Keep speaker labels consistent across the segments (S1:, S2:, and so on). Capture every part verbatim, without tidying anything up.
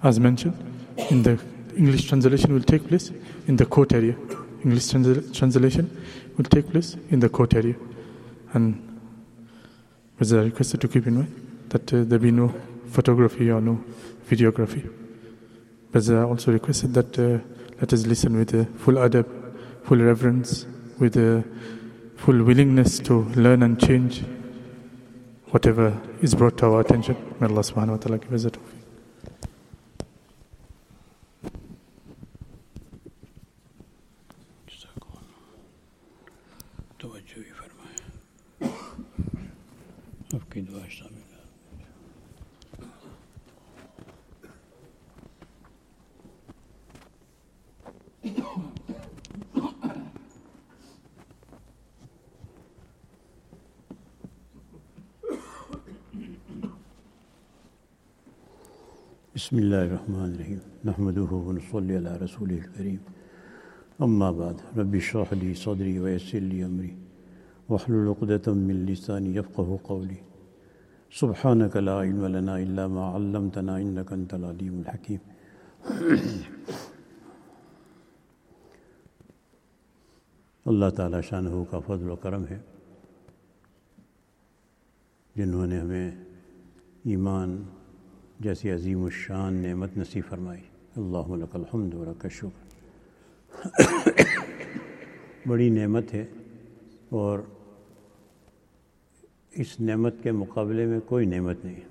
S1: as mentioned, in the English translation will take place in the court area. English trans- translation will take place in the court area. And was requested to keep in mind that uh, there be no photography or no videography. But uh, also requested that uh, let us listen with uh, full adab, full reverence, with uh, full willingness to learn and change whatever is brought to our attention. May Allah subhanahu wa ta'ala give us a tawfiq.
S2: بسم اللہ الرحمن الرحیم نحمدہ ونصلی علی رسولہ الکریم اما بعد رب اشرح لی صدری ویسر لی امری واحلل عقدۃ من لسانی یفقہوا قولی سبحانک لا علم لنا الا ما علمتنا انک انت العلیم الحکیم۔ اللہ تعالی شانہ کا فضل و کرم ہے جنہوں نے ہمیں ایمان جیسی عظیم الشان نعمت نصیب فرمائی۔ اللہم لک الحمد و لک الشکر۔ بڑی نعمت ہے اور اس نعمت کے مقابلے میں کوئی نعمت نہیں۔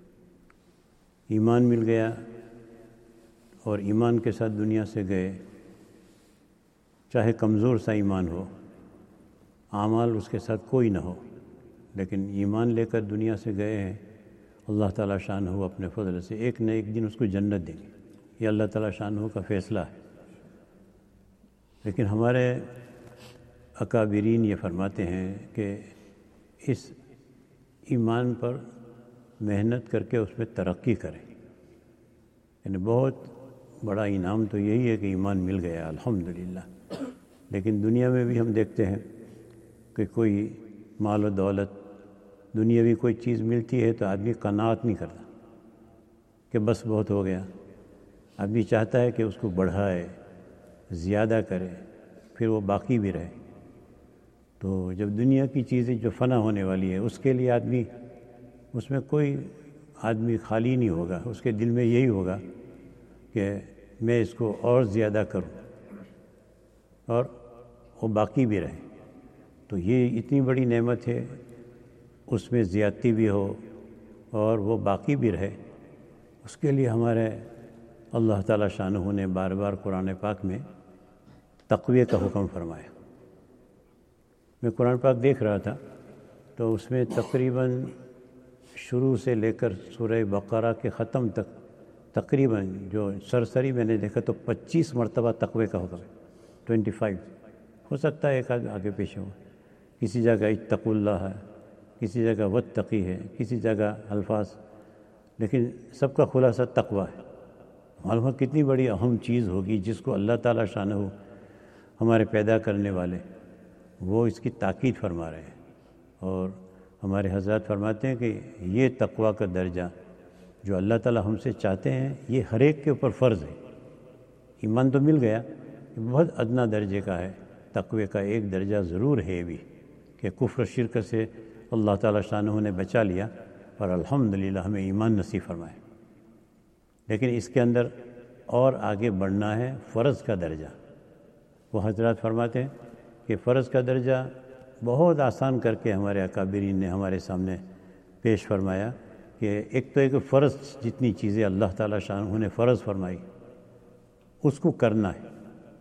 S2: ایمان مل گیا اور ایمان کے ساتھ دنیا سے گئے، چاہے کمزور سا ایمان ہو، اعمال اس کے ساتھ کوئی نہ ہو، لیکن ایمان لے کر دنیا سے گئے ہیں، اللہ تعالیٰ شانہ اپنے فضل سے ایک نہ ایک دن اس کو جنت دیں گے۔ یہ اللہ تعالیٰ شانہ کا فیصلہ ہے۔ لیکن ہمارے اکابرین یہ فرماتے ہیں کہ اس ایمان پر محنت کر کے اس میں ترقی کریں، یعنی بہت بڑا انعام تو یہی ہے کہ ایمان مل گیا الحمدللہ۔ لیکن دنیا میں بھی ہم دیکھتے ہیں کہ کوئی مال و دولت، دنیاوی کوئی چیز ملتی ہے تو آدمی قناعت نہیں کرتا کہ بس بہت ہو گیا۔ آدمی چاہتا ہے کہ اس کو بڑھائے، زیادہ کرے، پھر وہ باقی بھی رہے۔ تو جب دنیا کی چیزیں جو فنا ہونے والی ہے اس کے لیے آدمی، اس میں کوئی آدمی خالی نہیں ہوگا، اس کے دل میں یہی ہوگا کہ میں اس کو اور زیادہ کروں اور وہ باقی بھی رہے۔ تو یہ اتنی بڑی نعمت ہے، اس میں زیادتی بھی ہو اور وہ باقی بھی رہے، اس کے لیے ہمارے اللہ تعالیٰ شانہ نے بار بار قرآن پاک میں تقوی کا حکم فرمایا۔ میں قرآن پاک دیکھ رہا تھا تو اس میں تقریباً شروع سے لے کر سورہ بقرہ کے ختم تک تقریباً جو سرسری میں نے دیکھا تو پچیس مرتبہ تقوی کا حکم ہے، ٹوینٹی فائیو، ہو سکتا ہے ایک آگے پیچھے ہو، کسی جگہ اتقوا اللہ ہے، کسی جگہ واتقی ہے، کسی جگہ الفاظ، لیکن سب کا خلاصہ تقوی ہے۔ معلوم ہے کتنی بڑی اہم چیز ہوگی جس کو اللہ تعالیٰ شانہ ہمارے پیدا کرنے والے وہ اس کی تاکید فرما رہے ہیں۔ اور ہمارے حضرات فرماتے ہیں کہ یہ تقوی کا درجہ جو اللہ تعالیٰ ہم سے چاہتے ہیں یہ ہر ایک کے اوپر فرض ہے۔ ایمان تو مل گیا، بہت ادنا درجے کا ہے، تقوی کا ایک درجہ ضرور ہے بھی کہ کفر شرک سے اللہ تعالیٰ شانہ نے بچا لیا اور الحمدللہ ہمیں ایمان نصیب فرمائے۔ لیکن اس کے اندر اور آگے بڑھنا ہے، فرض کا درجہ۔ وہ حضرات فرماتے ہیں کہ فرض کا درجہ بہت آسان کر کے ہمارے اکابرین نے ہمارے سامنے پیش فرمایا کہ ایک تو ایک فرض جتنی چیزیں اللہ تعالیٰ شانہ نے فرض فرمائی اس کو کرنا ہے،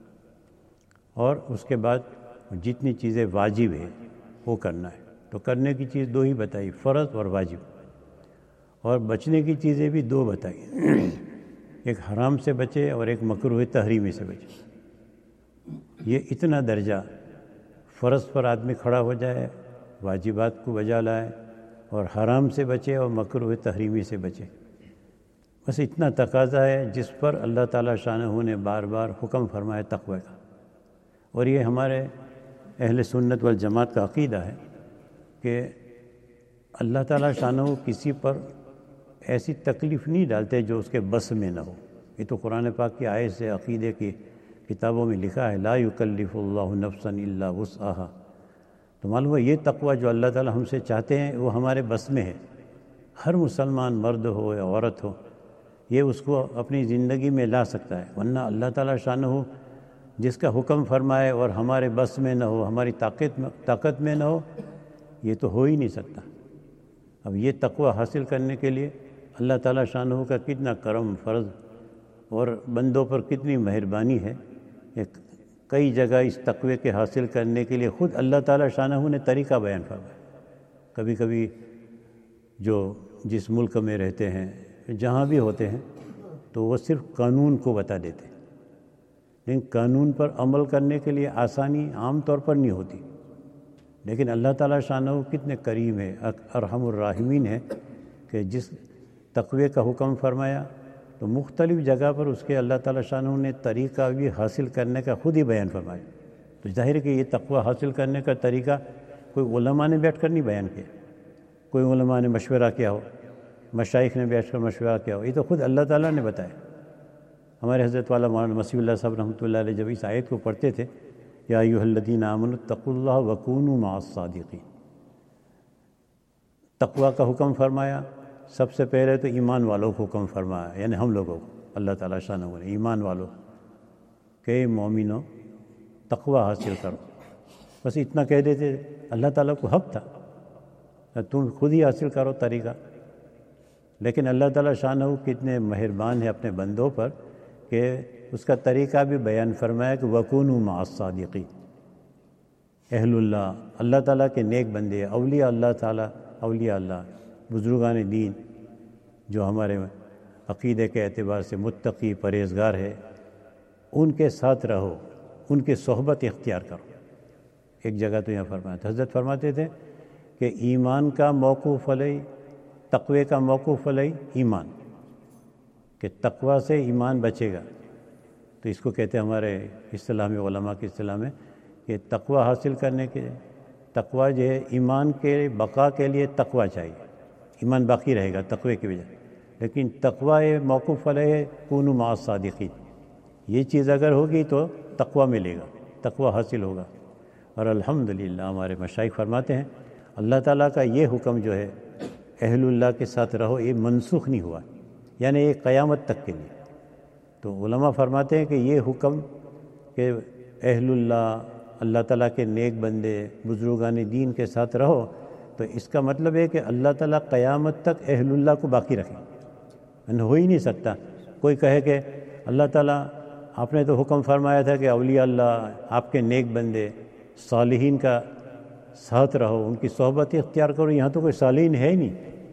S2: اور اس کے بعد جتنی چیزیں واجب ہیں وہ کرنا ہے۔ تو کرنے کی چیز دو ہی بتائی، فرض اور واجب، اور بچنے کی چیزیں بھی دو بتائی، ایک حرام سے بچے اور ایک مکروہ تحریمی سے بچے۔ یہ اتنا درجہ فرض پر آدمی کھڑا ہو جائے، واجبات کو بجا لائے اور حرام سے بچے اور مکروہ تحریمی سے بچے، بس اتنا تقاضا ہے جس پر اللہ تعالیٰ شانہ نے بار بار حکم فرمایا تقوی کا۔ اور یہ ہمارے اہل سنت والجماعت کا عقیدہ ہے کہ اللہ تعالیٰ شانہ کسی پر ایسی تکلیف نہیں ڈالتے جو اس کے بس میں نہ ہو. یہ تو قرآن پاک کی آیت سے عقیدے کی کتابوں میں لکھا ہے لا یکلف اللہ نفسا الا وسعها. تو معلوم ہے یہ تقوی جو اللہ تعالی ہم سے چاہتے ہیں وہ ہمارے بس میں ہے. ہر مسلمان مرد ہو یا عورت ہو یہ اس کو اپنی زندگی میں لا سکتا ہے، ورنہ اللہ تعالی شانہ جس کا حکم فرمائے اور ہمارے بس میں نہ ہو، ہماری طاقت میں طاقت میں نہ ہو، یہ تو ہو ہی نہیں سکتا. اب یہ تقوی حاصل کرنے کے لیے اللہ تعالی شانہ کا کتنا کرم فرض اور بندوں پر کتنی مہربانی ہے. کئی جگہ اس تقوی کے حاصل کرنے کے لیے خود اللہ تعالی شانہ نے طریقہ بیان فرمایا. کبھی کبھی جو جس ملک میں رہتے ہیں جہاں بھی ہوتے ہیں تو وہ صرف قانون کو بتا دیتے ہیں، لیکن قانون پر عمل کرنے کے لیے آسانی عام طور پر نہیں ہوتی. لیکن اللہ تعالی شانہ کتنے کریم ہے، ارحم الراحمین ہے کہ جس تقوی کا حکم فرمایا تو مختلف جگہ پر اس کے اللہ تعالی شانہ نے طریقہ بھی حاصل کرنے کا خود ہی بیان فرمایا. تو ظاہر ہے کہ یہ تقوی حاصل کرنے کا طریقہ کوئی علماء نے بیٹھ کر نہیں بیان کیا، کوئی علماء نے مشورہ کیا ہو، مشائخ نے بیٹھ کر مشورہ کیا ہو، یہ تو خود اللہ تعالیٰ نے بتایا. ہمارے حضرت والا مولانا مسیح اللہ صاحب رحمۃ اللہ علیہ جب اس آیت کو پڑھتے تھے یا ایھا الذین آمنوا اتقوا اللہ وکونوا مع الصادقین، تقوی کا حکم فرمایا. سب سے پہلے تو ایمان والوں کو حکم فرمایا، یعنی ہم لوگوں کو اللہ تعالیٰ شانہ نے ایمان والوں کہ مومنوں تقوی حاصل کرو. بس اتنا کہہ دیتے، اللہ تعالیٰ کو حق تھا تم خود ہی حاصل کرو طریقہ. لیکن اللہ تعالیٰ شانہ کتنے مہربان ہے اپنے بندوں پر کہ اس کا طریقہ بھی بیان فرمایا کہ وَكُونُوا مَعَ الصَّادِقِينَ. اہل اللہ، اللہ تعالیٰ کے نیک بندے، اولیاء اللہ تعالیٰ، اولیاء اللہ، بزرگان دین جو ہمارے عقیدے کے اعتبار سے متقی پرہیزگار ہے، ان کے ساتھ رہو، ان کی صحبت اختیار کرو. ایک جگہ تو یہاں فرمایا تھا، حضرت فرماتے تھے کہ ایمان کا موقوف علیہ، تقوی کا موقوف علیہ ایمان، کہ تقوی سے ایمان بچے گا. تو اس کو کہتے ہیں ہمارے اصطلاح میں، علماء کی اصطلاح میں، کہ تقوی حاصل کرنے کے تقوی جو ہے ایمان کے بقا کے لیے تقوی چاہیے، ایمان باقی رہے گا تقوی کی وجہ. لیکن تقوی موقوف علیہ کونوا مع الصادقین، یہ چیز اگر ہوگی تو تقوی ملے گا، تقوی حاصل ہوگا. اور الحمدللہ ہمارے مشائخ فرماتے ہیں اللہ تعالیٰ کا یہ حکم جو ہے اہل اللہ کے ساتھ رہو، یہ منسوخ نہیں ہوا، یعنی یہ قیامت تک کے لیے. تو علماء فرماتے ہیں کہ یہ حکم کہ اہل اللہ، اللہ تعالیٰ کے نیک بندے، بزرگان دین کے ساتھ رہو، تو اس کا مطلب ہے کہ اللہ تعالیٰ قیامت تک اہل اللہ کو باقی رکھیں. ہو ہی نہیں سکتا کوئی کہے کہ اللہ تعالیٰ آپ نے تو حکم فرمایا تھا کہ اولیاء اللہ، آپ کے نیک بندے، صالحین کا ساتھ رہو، ان کی صحبت اختیار کرو. یہاں تو کوئی صالحین ہے ہی نہیں،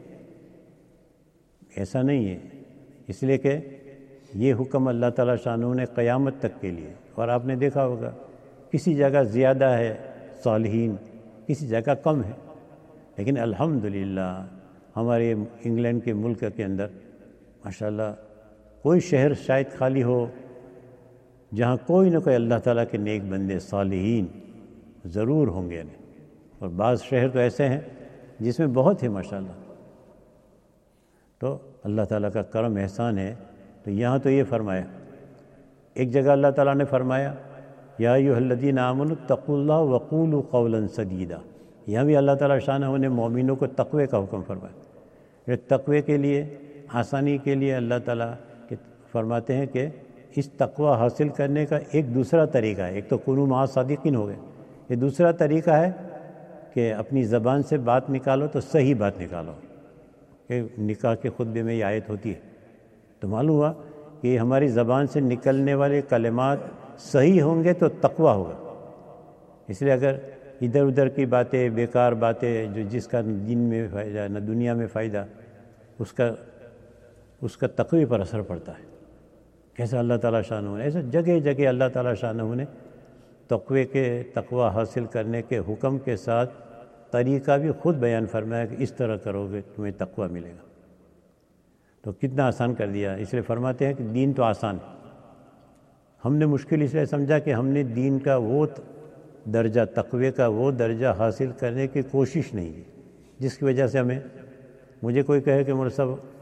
S2: ایسا نہیں ہے. اس لیے کہ یہ حکم اللہ تعالیٰ شانہ نے قیامت تک کے لیے. اور آپ نے دیکھا ہوگا کسی جگہ زیادہ ہے صالحین، کسی جگہ کم ہے. لیکن الحمدللہ ہمارے انگلینڈ کے ملک کے اندر ماشاءاللہ کوئی شہر شاید خالی ہو جہاں کوئی نہ کوئی اللہ تعالیٰ کے نیک بندے صالحین ضرور ہوں گے. اور بعض شہر تو ایسے ہیں جس میں بہت ہے ماشاءاللہ. تو اللہ تعالیٰ کا کرم احسان ہے. تو یہاں تو یہ فرمایا، ایک جگہ اللہ تعالیٰ نے فرمایا یا ایھا الذین آمنوا اتقوا اللہ وقولوا قولا سدیدا. یہاں بھی اللہ تعالیٰ شانہ نے مومنوں کو تقوی کا حکم فرمایا. یہ تقوی کے لیے، آسانی کے لیے اللہ تعالیٰ فرماتے ہیں کہ اس تقوی حاصل کرنے کا ایک دوسرا طریقہ ہے. ایک تو کونوا مع الصادقین ہو گئے، یہ دوسرا طریقہ ہے کہ اپنی زبان سے بات نکالو تو صحیح بات نکالو. کہ نکاح کے خطبے میں یہ آیت ہوتی ہے تو معلوم ہوا کہ ہماری زبان سے نکلنے والے کلمات صحیح ہوں گے تو تقوی ہوگا. اس لیے اگر ادھر ادھر کی باتیں، بیکار باتیں، جو جس کا دین میں فائدہ نہ دنیا میں فائدہ، اس کا اس کا تقوی پر اثر پڑتا ہے. کیسا اللہ تعالیٰ شانہ نے ایسا جگہ جگہ اللہ تعالیٰ شانہ نے تقوی کے تقوی حاصل کرنے کے حکم کے ساتھ طریقہ بھی خود بیان فرمایا کہ اس طرح کرو گے تمہیں تقوی ملے گا. تو کتنا آسان کر دیا. اس لیے فرماتے ہیں کہ دین تو آسان ہے. ہم نے مشکل اس لیے سمجھا کہ ہم نے دین کا وہ درجہ، تقوی کا وہ درجہ حاصل کرنے کی کوشش نہیں کی، جس کی وجہ سے ہمیں، مجھے کوئی کہے کہ مول صاحب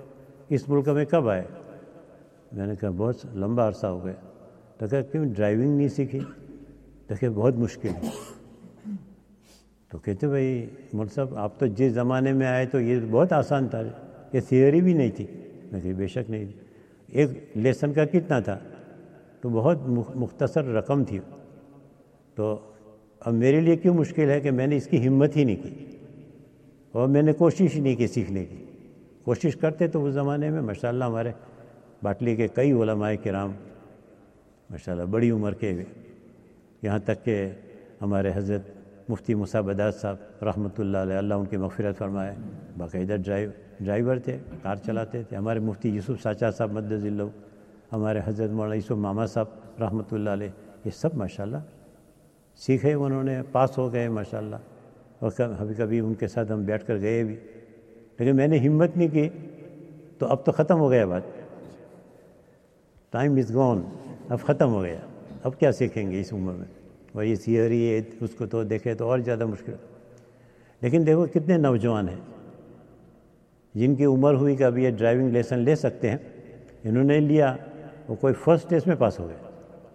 S2: اس ملک میں کب آئے؟ میں نے کہا بہت لمبا عرصہ ہو گیا۔ تو کہا کیوں ڈرائیونگ نہیں سیکھی؟ تو کہ بہت مشکل ہے۔ تو کہتے بھائی مول صاحب آپ تو جس زمانے میں آئے تو یہ بہت آسان تھا، یہ تھیوری بھی نہیں تھی۔ میں کہ بے شک نہیں تھی۔ ایک لیسن کا کتنا تھا؟ تو بہت مختصر رقم تھی۔ تو اب میرے لیے کیوں مشکل ہے کہ میں نے اس کی ہمت ہی نہیں کی اور میں نے کوشش ہی نہیں کی سیکھنے کی۔ کوشش کرتے تو اس زمانے میں ماشاءاللہ ہمارے باٹلی کے کئی علماء کرام ماشاءاللہ بڑی عمر کے ہوئے، یہاں تک کہ ہمارے حضرت مفتی موسیٰ بداز صاحب رحمۃ اللہ علیہ، اللہ ان کی مغفرت فرمائے، باقاعدہ ڈرائیو ڈرائیور تھے، کار چلاتے تھے۔ ہمارے مفتی یوسف ساچا صاحب مدظ اللہ، ہمارے حضرت مولانا یوسف ماما صاحب رحمۃ اللہ علیہ، یہ سب ماشاءاللہ سیکھے انہوں نے، پاس ہو گئے ماشاءاللہ، اور کبھی کبھی ان کے ساتھ ہم بیٹھ کر گئے بھی، لیکن میں نے ہمت نہیں کی تو اب تو ختم ہو گیا بات، ٹائم از گون، اب ختم ہو گیا، اب کیا سیکھیں گے اس عمر میں؟ وہی تھیوری ہے، اس کو تو دیکھے تو اور زیادہ مشکل۔ لیکن دیکھو کتنے نوجوان ہیں جن کی عمر ہوئی کہ اب یہ ڈرائیونگ لیسن لے سکتے ہیں، انہوں نے لیا، وہ کوئی فرسٹ ٹیسٹ میں پاس ہو گئے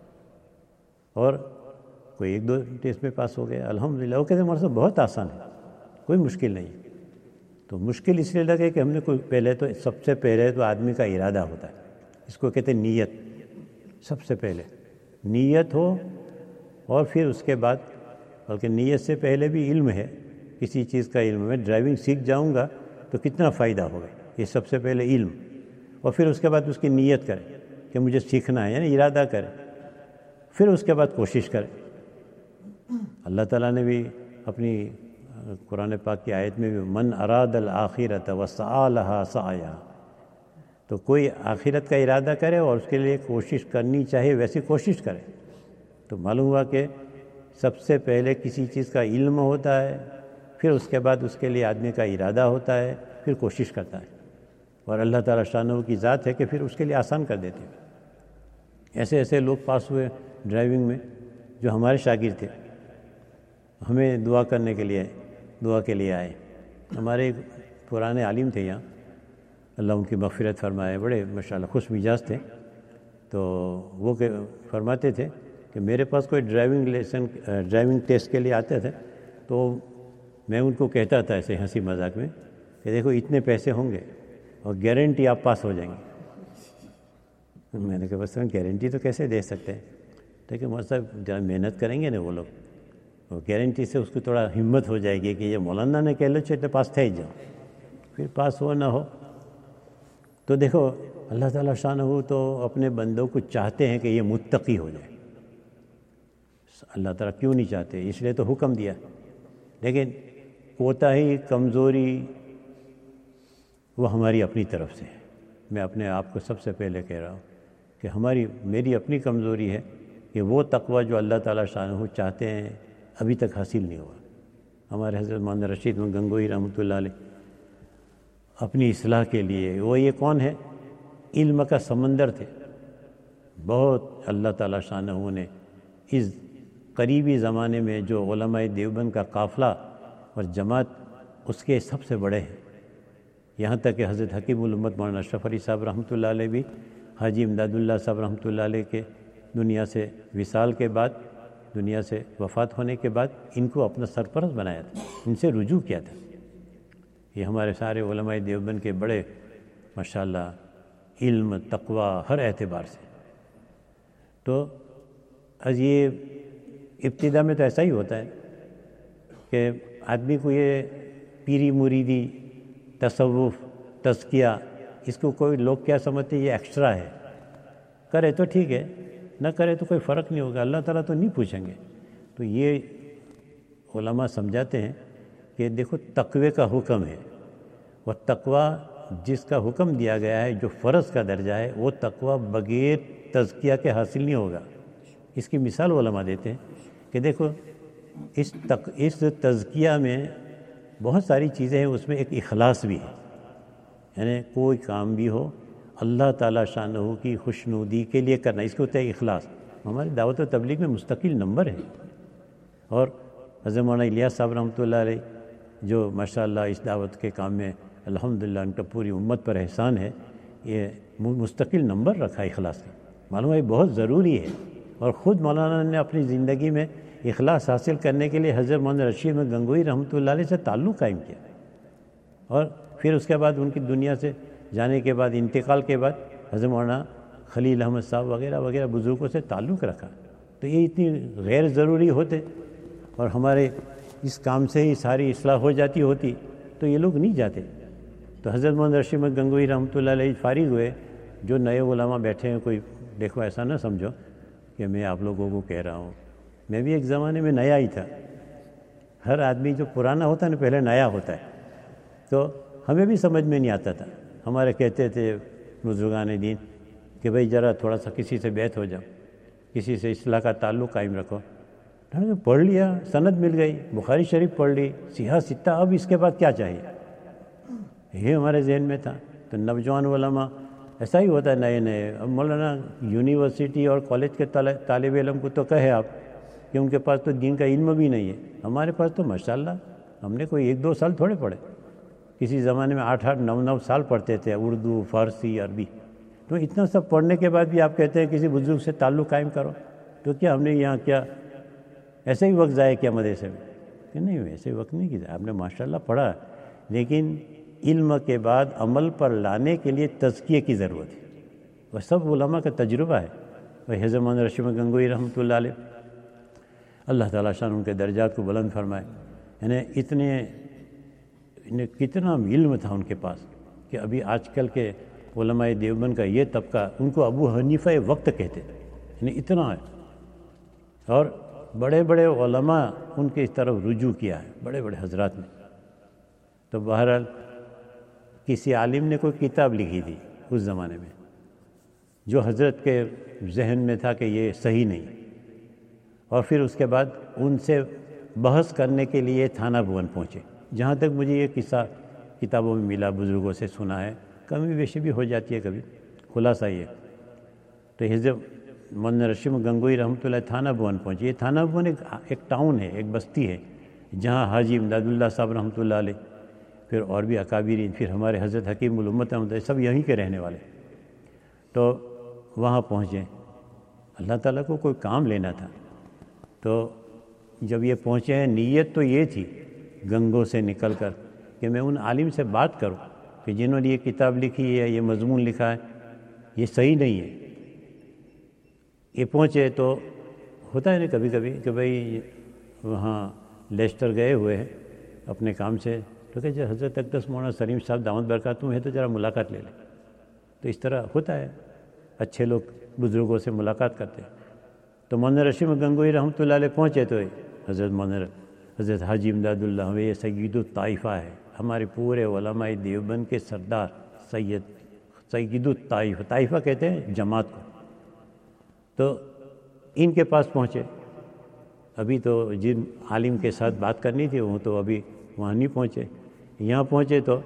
S2: اور کوئی ایک دو ٹیسٹ میں پاس ہو گیا، الحمدللہ۔ وہ کہتے ہیں ہمارے ساتھ بہت آسان ہے، کوئی مشکل نہیں۔ تو مشکل اس لیے لگے کہ ہم نے کوئی پہلے تو سب سے پہلے تو آدمی کا ارادہ ہوتا ہے، اس کو کہتے ہیں نیت۔ سب سے پہلے نیت ہو، اور پھر اس کے بعد، بلکہ نیت سے پہلے بھی علم ہے، کسی چیز کا علم۔ میں ڈرائیونگ سیکھ جاؤں گا تو کتنا فائدہ ہوگا، یہ سب سے پہلے علم، اور پھر اس کے بعد اس کی نیت کرے کہ مجھے سیکھنا ہے، یعنی ارادہ کرے، پھر اس کے بعد کوشش کرے۔ اللہ تعالیٰ نے بھی اپنی قرآن پاک کی آیت میں بھی من اراد الآخرۃ وسعی لہا سعیہا، تو کوئی آخرت کا ارادہ کرے اور اس کے لیے کوشش کرنی چاہیے، ویسی کوشش کرے۔ تو معلوم ہوا کہ سب سے پہلے کسی چیز کا علم ہوتا ہے، پھر اس کے بعد اس کے لیے آدمی کا ارادہ ہوتا ہے، پھر کوشش کرتا ہے، اور اللہ تعالیٰ شانہ کی ذات ہے کہ پھر اس کے لیے آسان کر دیتے ہیں۔ ایسے ایسے لوگ پاس ہوئے ڈرائیونگ میں جو ہمارے شاگرد تھے، ہمیں دعا کرنے کے لیے دعا کے لیے آئے۔ ہمارے ایک پرانے عالم تھے یہاں، اللہ ان کی مغفرت فرمائے، بڑے ماشاءاللہ خوش مزاج تھے۔ تو وہ کہ فرماتے تھے کہ میرے پاس کوئی ڈرائیونگ لیسن ڈرائیونگ ٹیسٹ کے لیے آتے تھے تو میں ان کو کہتا تھا ایسے ہنسی مذاق میں کہ دیکھو اتنے پیسے ہوں گے اور گارنٹی آپ پاس ہو جائیں گے۔ میں نے کہا بس گارنٹی تو کیسے دے سکتے ہیں، لیکن مطلب جب محنت کریں گے نا وہ لوگ، وہ گارنٹی سے اس کو تھوڑا ہمت ہو جائے گی کہ یہ مولانا نے کہہ لو چاہے پاس تھے ہی جاؤ، پھر پاس ہو نہ ہو۔ تو دیکھو اللہ تعالیٰ شانہ ہو تو اپنے بندوں کو چاہتے ہیں کہ یہ متقی ہو جائے۔ اللہ تعالیٰ کیوں نہیں چاہتے؟ اس لیے تو حکم دیا، لیکن کوتاہی، کمزوری وہ ہماری اپنی طرف سے ہے۔ میں اپنے آپ کو سب سے پہلے کہہ رہا ہوں کہ ہماری میری اپنی کمزوری ہے کہ وہ تقوی جو اللہ تعالیٰ شانہ چاہتے ہیں ابھی تک حاصل نہیں ہوا۔ ہمارے حضرت مولانا رشید گنگوئی رحمۃ اللہ علیہ اپنی اصلاح کے لیے، وہ یہ کون ہے؟ علم کا سمندر تھے، بہت اللہ تعالیٰ شانہ نے اس قریبی زمانے میں جو علماء دیوبند کا قافلہ اور جماعت اس کے سب سے بڑے ہیں، یہاں تک کہ حضرت حکیم الامت مولانا اشرف علی صاحب رحمۃ اللہ علیہ بھی حاجی امداد اللہ صاحب رحمۃ اللہ علیہ کے دنیا سے وصال کے بعد، دنیا سے وفات ہونے کے بعد ان کو اپنا سرپرست بنایا تھا، ان سے رجوع کیا تھا۔ یہ ہمارے سارے علماء دیوبند کے بڑے ماشاءاللہ علم، تقوی ہر اعتبار سے۔ تو آج یہ ابتدا میں تو ایسا ہی ہوتا ہے کہ آدمی کو یہ پیری مریدی، تصوف، تزکیہ، اس کو کوئی لوگ کیا سمجھتے ہیں یہ ایکسٹرا ہے، کرے تو ٹھیک ہے، نہ کرے تو کوئی فرق نہیں ہوگا، اللہ تعالیٰ تو نہیں پوچھیں گے۔ تو یہ علماء سمجھاتے ہیں کہ دیکھو تقوی کا حکم ہے، اور تقوی جس کا حکم دیا گیا ہے جو فرض کا درجہ ہے، وہ تقوی بغیر تزکیہ کے حاصل نہیں ہوگا۔ اس کی مثال علماء دیتے ہیں کہ دیکھو اس تق اس تزکیہ میں بہت ساری چیزیں ہیں، اس میں ایک اخلاص بھی ہے، یعنی کوئی کام بھی ہو اللہ تعالیٰ شانہ کی خوشنودی کے لیے کرنا، اس کو ہوتا ہے اخلاص۔ ہماری دعوت و تبلیغ میں مستقل نمبر ہے، اور حضرت مولانا الیاس صاحب رحمۃ اللہ علیہ جو ماشاءاللہ اس دعوت کے کام میں الحمدللہ ان کا پوری امت پر احسان ہے یہ مستقل نمبر رکھا اخلاص کا، معلوم ہے بہت ضروری ہے۔ اور خود مولانا نے اپنی زندگی میں اخلاص حاصل کرنے کے لیے حضرت مولانا رشید احمد گنگوہی رحمۃ اللہ علیہ سے تعلق قائم کیا، اور پھر اس کے بعد ان کی دنیا سے جانے کے بعد، انتقال کے بعد، حضرت مولانا خلیل احمد صاحب وغیرہ وغیرہ بزرگوں سے تعلق رکھا۔ تو یہ اتنی غیر ضروری ہوتے اور ہمارے اس کام سے ہی ساری اصلاح ہو جاتی ہوتی تو یہ لوگ نہیں جاتے۔ تو حضرت مولانا رشید احمد گنگوہی رحمۃ اللہ علیہ فارغ ہوئے، جو نئے علماء بیٹھے ہیں، کوئی دیکھو ایسا نہ سمجھو کہ میں آپ لوگوں کو کہہ رہا ہوں، میں بھی ایک زمانے میں نیا ہی تھا۔ ہر آدمی جو پرانا ہوتا ہے نا پہلے نیا ہوتا ہے، تو ہمیں بھی سمجھ میں نہیں آتا تھا۔ ہمارے کہتے تھے بزرگان دین کہ بھئی ذرا تھوڑا سا کسی سے بیعت ہو جاؤ، کسی سے اصلاح کا تعلق قائم رکھو۔ پڑھ لیا، سند مل گئی، بخاری شریف پڑھ لی، صحیح ستہ، اب اس کے بعد کیا چاہیے، یہ ہمارے ذہن میں تھا۔ تو نوجوان علماء ایسا ہی ہوتا ہے نئے نئے۔ اب مولانا یونیورسٹی اور کالج کے طالب علم کو تو کہے آپ کہ ان کے پاس تو دین کا علم بھی نہیں ہے، ہمارے پاس تو ماشاءاللہ ہم نے کوئی ایک دو سال تھوڑے پڑھے، کسی زمانے میں آٹھ آٹھ نو نو سال پڑھتے تھے، اردو، فارسی، عربی۔ تو اتنا سب پڑھنے کے بعد بھی آپ کہتے ہیں کسی بزرگ سے تعلق قائم کرو، تو کیا ہم نے یہاں کیا ایسے ہی وقت ضائع کیا مدرسے میں؟ کہ نہیں، ایسے وقت نہیں کیا، آپ نے ماشاءاللہ پڑھا، لیکن علم کے بعد عمل پر لانے کے لیے تزکیے کی ضرورت ہے۔ وہ سب علماء کا تجربہ ہے۔ وہ حضرت مولانا رشید احمد گنگوہی رحمۃ اللہ علیہ، اللہ تعالیٰ شان ان کے درجات کو بلند فرمائے، یعنی اتنے انہیں کتنا علم تھا ان کے پاس کہ ابھی آج کل کے علماء دیوبند کا یہ طبقہ ان کو ابو حنیفہ وقت کہتے، یعنی اتنا ہے۔ اور بڑے بڑے علماء ان کے اس طرف رجوع کیا ہے، بڑے بڑے حضرات نے۔ تو بہرحال کسی عالم نے کوئی کتاب لکھی تھی اس زمانے میں، جو حضرت کے ذہن میں تھا کہ یہ صحیح نہیں، اور پھر اس کے بعد ان سے بحث کرنے کے لیے تھانہ بھون پہنچے۔ جہاں تک مجھے یہ قصہ کتابوں میں ملا، بزرگوں سے سنا ہے، کمی بیشی بھی ہو جاتی ہے کبھی، خلاصہ یہ۔ تو حضرت مولانا رشید احمد گنگوہی رحمۃ اللہ تھانہ بھون پہنچے۔ یہ تھانہ بھون ایک ایک ٹاؤن ہے، ایک بستی ہے، جہاں حاجی امداد اللہ صاحب رحمۃ اللہ علیہ، پھر اور بھی اکابرین، پھر ہمارے حضرت حکیم الامت احمد سب یہیں کے رہنے والے۔ تو وہاں پہنچے، اللہ تعالیٰ کو کوئی کام لینا تھا۔ تو جب یہ پہنچے ہیں، نیت تو یہ تھی گنگوں سے نکل کر کہ میں ان عالم سے بات کروں کہ جنہوں نے یہ کتاب لکھی ہے، یہ مضمون لکھا ہے، یہ صحیح نہیں ہے۔ یہ پہنچے تو ہوتا ہے نا کبھی کبھی کہ بھئی وہاں لیسٹر گئے ہوئے ہیں اپنے کام سے، تو کہ حضرت اقدس مولانا سلیم صاحب دامت برکاتہم ہے تو ذرا ملاقات لے لیں۔ تو اس طرح ہوتا ہے، اچھے لوگ بزرگوں سے ملاقات کرتے ہیں۔ تو مولانا رشید احمد گنگوہی رحمۃ اللہ علیہ پہنچے تو حضرت مولانا حضرت حاجی امداد اللہ، یہ سید الطائفہ ہے، ہمارے پورے علماء دیوبند کے سردار، سید سید الطائفہ، طائفہ کہتے ہیں جماعت کو۔ تو ان کے پاس پہنچے، ابھی تو جن عالم کے ساتھ بات کرنی تھی وہ تو ابھی وہاں نہیں پہنچے۔ یہاں پہنچے تو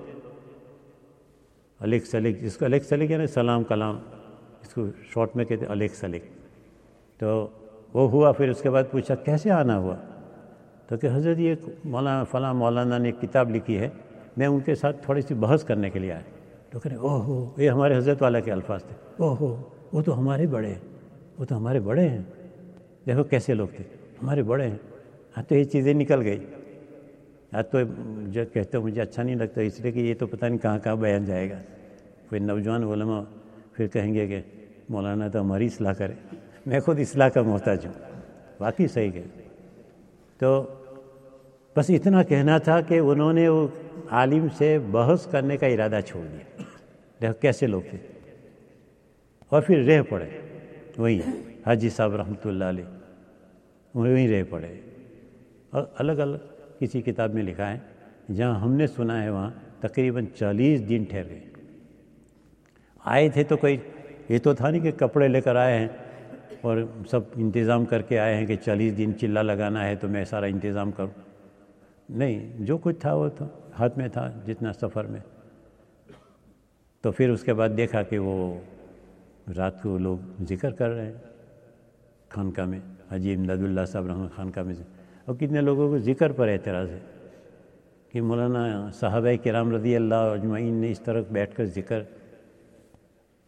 S2: الیک سلیک، جس کو الیک سلیک ہے نا، سلام کلام، اس کو شارٹ میں کہتے ہیں الیک سلیک۔ تو وہ ہوا، پھر اس کے بعد پوچھا کیسے آنا ہوا؟ تو کہ حضرت یہ مولانا فلاں مولانا نے ایک کتاب لکھی ہے، میں ان کے ساتھ تھوڑی سی بحث کرنے کے لیے آیا۔ تو کہہ رہے اوہ ہو، یہ ہمارے حضرت والا کے الفاظ تھے، اوہ ہو وہ تو ہمارے بڑے ہیں، وہ تو ہمارے بڑے ہیں، دیکھو کیسے لوگ تھے، ہمارے بڑے ہیں۔ ہاں تو یہ چیزیں نکل گئی۔ آج تو جو کہتے ہو مجھے اچھا نہیں لگتا، اس لیے کہ یہ تو پتہ نہیں کہاں کہاں بیان جائے گا۔ کوئی نوجوان علماء پھر کہیں گے کہ مولانا تو ہماری اصلاح کرے، میں خود اصلاح کا محتاج ہوں، واقعی صحیح کہ۔ تو بس اتنا کہنا تھا کہ انہوں نے وہ عالم سے بحث کرنے کا ارادہ چھوڑ دیا، دیکھو کیسے لوگ تھے، اور پھر رہ پڑے وہیں حاجی صاحب رحمۃ اللہ علیہ، وہیں رہ پڑے۔ اور الگ الگ کسی کتاب میں لکھا ہے، جہاں ہم نے سنا ہے وہاں تقریباً چالیس دن ٹھہر گئے۔ آئے تھے تو کوئی یہ تو تھا نہیں کہ کپڑے لے کر آئے ہیں اور سب انتظام کر کے آئے ہیں کہ چالیس دن چلہ لگانا ہے تو میں سارا انتظام کروں، نہیں، جو کچھ تھا وہ تو ہاتھ میں تھا جتنا سفر میں۔ تو پھر اس کے بعد دیکھا کہ وہ رات کو لوگ ذکر کر رہے ہیں خانقاہ میں، حاجی امداد اللہ صاحب رحمۃ خانقاہ میں، اور کتنے لوگوں کو ذکر پر اعتراض ہے کہ مولانا صحابہ کرام رضی اللہ اجمعین نے اس طرح بیٹھ کر ذکر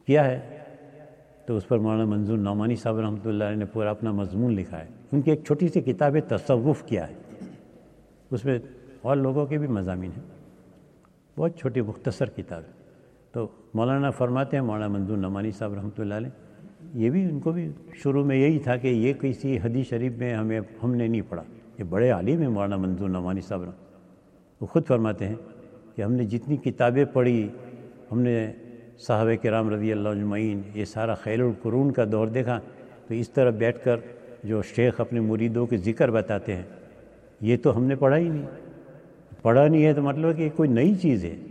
S2: کیا ہے تو اس پر مولانا منظور نعمانی صاحب رحمۃ اللہ علیہ نے پورا اپنا مضمون لکھا ہے. ان کی ایک چھوٹی سی کتاب ہے تصوف کیا ہے، اس میں اور لوگوں کے بھی مضامین ہیں، بہت چھوٹی مختصر کتاب ہے. تو مولانا فرماتے ہیں مولانا منظور نعمانی صاحب رحمۃ اللہ علیہ، یہ بھی ان کو بھی شروع میں یہی تھا کہ یہ کسی حدیث شریف میں ہمیں ہم نے نہیں پڑھا. یہ بڑے عالم ہیں مولانا منظور نعمانی صاحب رحمۃ، وہ خود فرماتے ہیں کہ ہم نے جتنی کتابیں پڑھی، ہم نے صحابہ کرام رضی اللہ اجمعین، یہ سارا خیر القرون کا دور دیکھا، تو اس طرح بیٹھ کر جو شیخ اپنے مریدوں کے ذکر بتاتے ہیں یہ تو ہم نے پڑھا ہی نہیں. پڑھا نہیں ہے تو مطلب کہ کوئی نئی چیز ہے.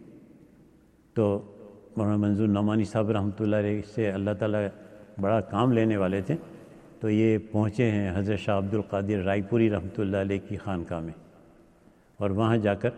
S2: تو مولانا منظور نعمانی صاحب رحمۃ اللہ علیہ سے اللہ تعالیٰ بڑا کام لینے والے تھے، تو یہ پہنچے ہیں حضرت شاہ عبد القادر رائے پوری رحمۃ اللہ علیہ کی خانقاہ میں، اور وہاں جا کر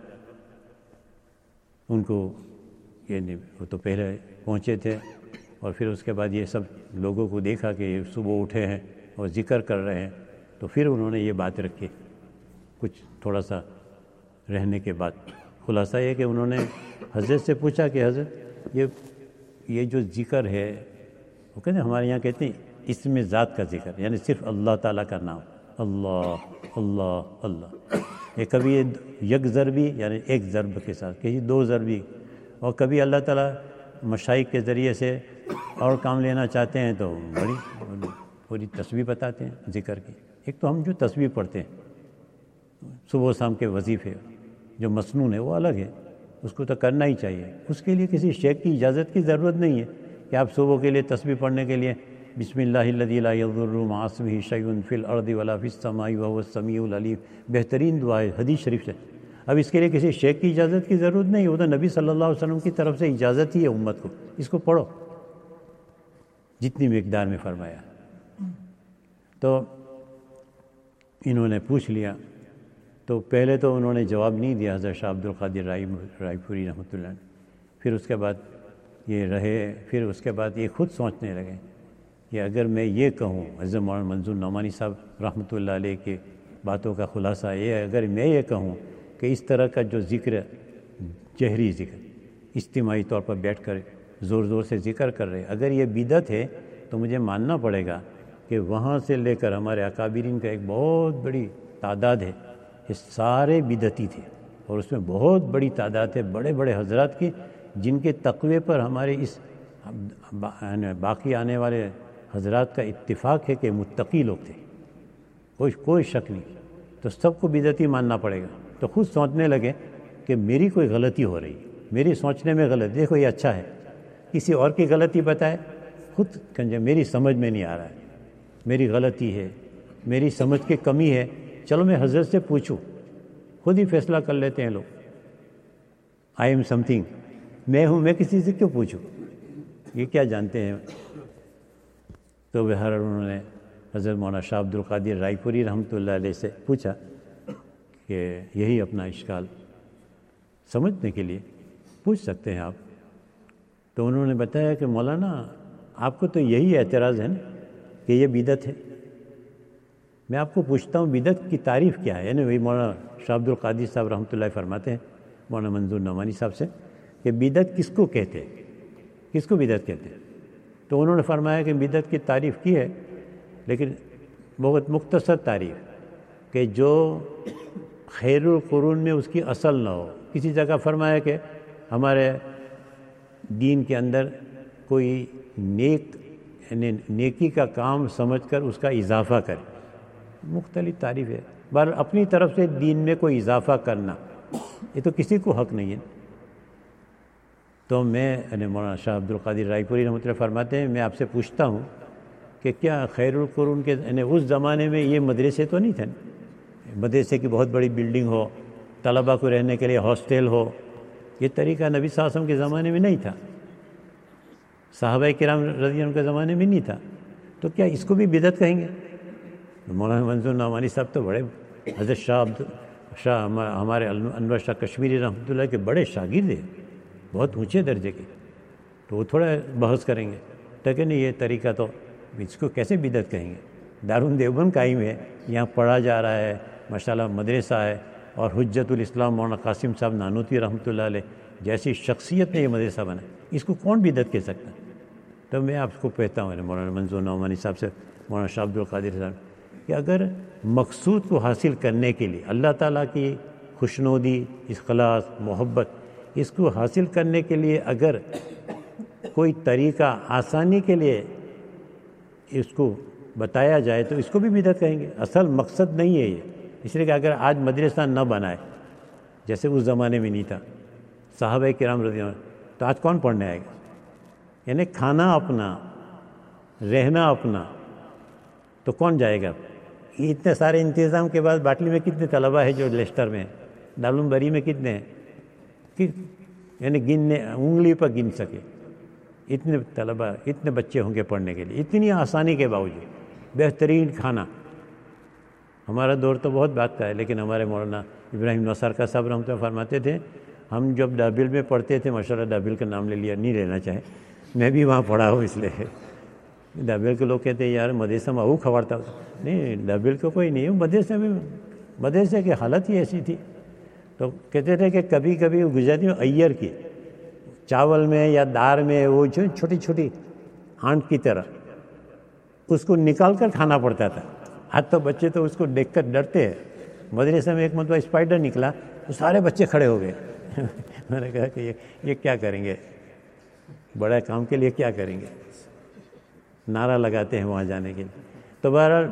S2: ان کو یہ وہ تو پہلے پہنچے تھے، اور پھر اس کے بعد یہ سب لوگوں کو دیکھا کہ یہ صبح اٹھے ہیں اور ذکر کر رہے ہیں، تو پھر انہوں نے یہ بات رکھی کچھ تھوڑا سا رہنے کے بعد. خلاصہ یہ کہ انہوں نے حضرت سے پوچھا کہ حضرت یہ یہ جو ذکر ہے وہ کہتے ہیں ہمارے یہاں کہتے ہیں اسم ذات کا ذکر، یعنی صرف اللہ تعالیٰ کا نام، اللہ اللہ اللہ. یہ کبھی یک ضربی یعنی ایک ضرب کے ساتھ، کہیں دو ضربی، اور کبھی اللہ تعالیٰ مشائخ کے ذریعے سے اور کام لینا چاہتے ہیں تو بڑی پوری تسبیح بتاتے ہیں ذکر کی. ایک تو ہم جو تسبیح پڑھتے ہیں صبح و شام کے وظیفے جو مسنون ہے وہ الگ ہے، اس کو تو کرنا ہی چاہیے. اس کے لیے کسی شیخ کی اجازت کی ضرورت نہیں ہے کہ آپ صبح کے لیے تسبیح پڑھنے کے لیے بسم اللہ الذی لا یضر مع اسمہ شیء فی الارض ولا فی السماء وهو السمیع العلیم، بہترین دعا ہے حدیث شریف سے. اب اس کے لیے کسی شیخ کی اجازت کی ضرورت نہیں، وہ تو نبی صلی اللہ علیہ وسلم کی طرف سے اجازت ہی ہے امت کو، اس کو پڑھو جتنی مقدار میں فرمایا. تو انہوں نے پوچھ لیا، تو پہلے تو انہوں نے جواب نہیں دیا حضرت شاہ عبد القادر رائے رائے پوری رحمۃ اللہ علیہ. پھر اس کے بعد یہ رہے، پھر اس کے بعد یہ خود سوچنے لگے کہ اگر میں یہ کہوں، حضرت مولانا منظور نعمانی صاحب رحمۃ اللہ علیہ کی باتوں کا خلاصہ یہ ہے، اگر میں یہ کہوں کہ اس طرح کا جو ذکر جہری ذکر اجتماعی طور پر بیٹھ کر زور زور سے ذکر کر رہے، اگر یہ بدعت ہے تو مجھے ماننا پڑے گا کہ وہاں سے لے کر ہمارے اکابرین کا ایک بہت بڑی تعداد ہے، یہ سارے بدعتی تھے، اور اس میں بہت بڑی تعداد ہے بڑے بڑے حضرات کی جن کے تقوی پر ہمارے اس باقی آنے والے حضرات کا اتفاق ہے کہ متقی لوگ تھے، کوئی کوئی شک نہیں. تو سب کو بدعتی ماننا پڑے گا. تو خود سوچنے لگے کہ میری کوئی غلطی ہو رہی ہے، میری سوچنے میں غلط، دیکھو یہ اچھا ہے، کسی اور کی غلطی بتائے، خود کنجے میری سمجھ میں نہیں آ رہا ہے، میری غلطی ہے، میری سمجھ کی کمی ہے، چلو میں حضرت سے پوچھوں. خود ہی فیصلہ کر لیتے ہیں لوگ، آئی ایم سم تھنگ، میں ہوں، میں کسی سے کیوں پوچھوں، یہ کیا جانتے ہیں. تو بہرحال انہوں نے حضرت مولانا شاہ عبد القادر رائے پوری رحمۃ اللہ علیہ سے پوچھا کہ یہی اپنا اشکال سمجھنے کے لیے پوچھ سکتے ہیں آپ. تو انہوں نے بتایا کہ مولانا آپ کو تو یہی اعتراض ہے نا کہ یہ بدعت ہے. میں آپ کو پوچھتا ہوں بدعت کی تعریف کیا ہے. یعنی وہی مولانا شاہ عبد القادر صاحب رحمۃ اللہ فرماتے ہیں مولانا منظور نعمانی صاحب سے کہ بدعت کس کو کہتے ہیں، کس کو بدعت کہتے ہیں. تو انہوں نے فرمایا کہ بدعت کی تعریف کی ہے، لیکن بہت مختصر تعریف کہ جو خیر القرون میں اس کی اصل نہ ہو. کسی جگہ فرمایا کہ ہمارے دین کے اندر کوئی نیک یعنی نیکی کا کام سمجھ کر اس کا اضافہ کرے. مختلف تعریف ہے، بہر اپنی طرف سے دین میں کوئی اضافہ کرنا یہ تو کسی کو حق نہیں ہے. تو میں یعنی مولانا شاہ عبد القادر رائے پوری رحمۃ اللہ فرماتے ہیں میں آپ سے پوچھتا ہوں کہ کیا خیر القرون کے یعنی اس زمانے میں یہ مدرسے تو نہیں تھے، مدرسے کی بہت بڑی بلڈنگ ہو، طلباء کو رہنے کے لیے ہاسٹل ہو، یہ طریقہ نبی صلی اللہ علیہ وسلم کے زمانے میں نہیں تھا، صحابہ کرام رضی اللہ عنہم کے زمانے میں نہیں تھا. تو کیا اس کو بھی بدعت کہیں گے؟ مولانا منظور نعمانی صاحب تو بڑے حضرت شاہ عبد شاہ ہمارے انور شاہ کشمیری رحمۃ اللہ کے بڑے شاگرد ہیں، بہت اونچے درجے کے. تو وہ تھوڑا بحث کریں گے لیکن یہ طریقہ تو اس کو کیسے بدعت کہیں گے. دارالعلوم دیوبند قائم ہے، یہاں پڑھا جا رہا ہے، ماشاءاللہ مدرسہ ہے، اور حجت الاسلام مولانا قاسم صاحب نانوتوی رحمۃ اللہ علیہ جیسی شخصیت نے یہ مدرسہ بنایا، اس کو کون بدعت کہہ سکتا ہے؟ تو میں آپ کو کہتا ہوں مولانا منظور نعمانی صاحب سے، مولانا شاہ عبد القادر صاحب، کہ اگر مقصود کو حاصل کرنے کے لیے اللہ تعالیٰ کی خوشنودی، اخلاص، محبت، اس کو حاصل کرنے کے لیے اگر کوئی طریقہ آسانی کے لیے اس کو بتایا جائے تو اس کو بھی بدعت کہیں گے۔ اصل مقصد نہیں ہے یہ، اس لیے کہ اگر آج مدرسہ نہ بنائے جیسے اس زمانے میں نہیں تھا صحابہ کرام رضی اللہ عنہ، تو آج کون پڑھنے آئے گا؟ یعنی کھانا اپنا، رہنا اپنا، تو کون جائے گا؟ اتنے سارے انتظام کے بعد باٹلی میں کتنے طلبہ ہیں جو لیسٹر میں ہیں، دارالعلوم بری میں کتنے ہیں کہ یعنی گننے انگلی پر گن سکے اتنے طلبہ، اتنے بچے ہوں گے پڑھنے کے لیے، اتنی آسانی کے باوجود بہترین کھانا۔ ہمارا دور تو بہت بات کا ہے، لیکن ہمارے مولانا ابراہیم نوسار کا صاحب رحمۃ اللہ فرماتے تھے، ہم جب ڈابل میں پڑھتے تھے، ماشاءاللہ ڈابل کا نام لے لیا، نہیں لینا چاہے، میں بھی وہاں پڑھا ہوں، اس لیے ڈابل کے لوگ کہتے ہیں یار مدرسہ میں وہ کھوارتا، نہیں ڈابل کو کوئی نہیں، مدرسے میں مدرسے کی حالت ہی ایسی تھی۔ تو کہتے تھے کہ کبھی کبھی گجراتی میں ایئر کی چاول میں یا دال میں وہ جو چھوٹی چھوٹی آنٹ کی طرح اس کو نکال کر کھانا پڑتا تھا۔ آج تو بچے تو اس کو دیکھ کر ڈرتے ہیں۔ مدرسے میں ایک مرتبہ اسپائڈر نکلا تو سارے بچے کھڑے ہو گئے۔ میں نے کہا کہ یہ یہ کیا کریں گے، بڑا کام کے لیے کیا کریں گے، نعرہ لگاتے ہیں وہاں جانے کے لیے۔ تو بہرحال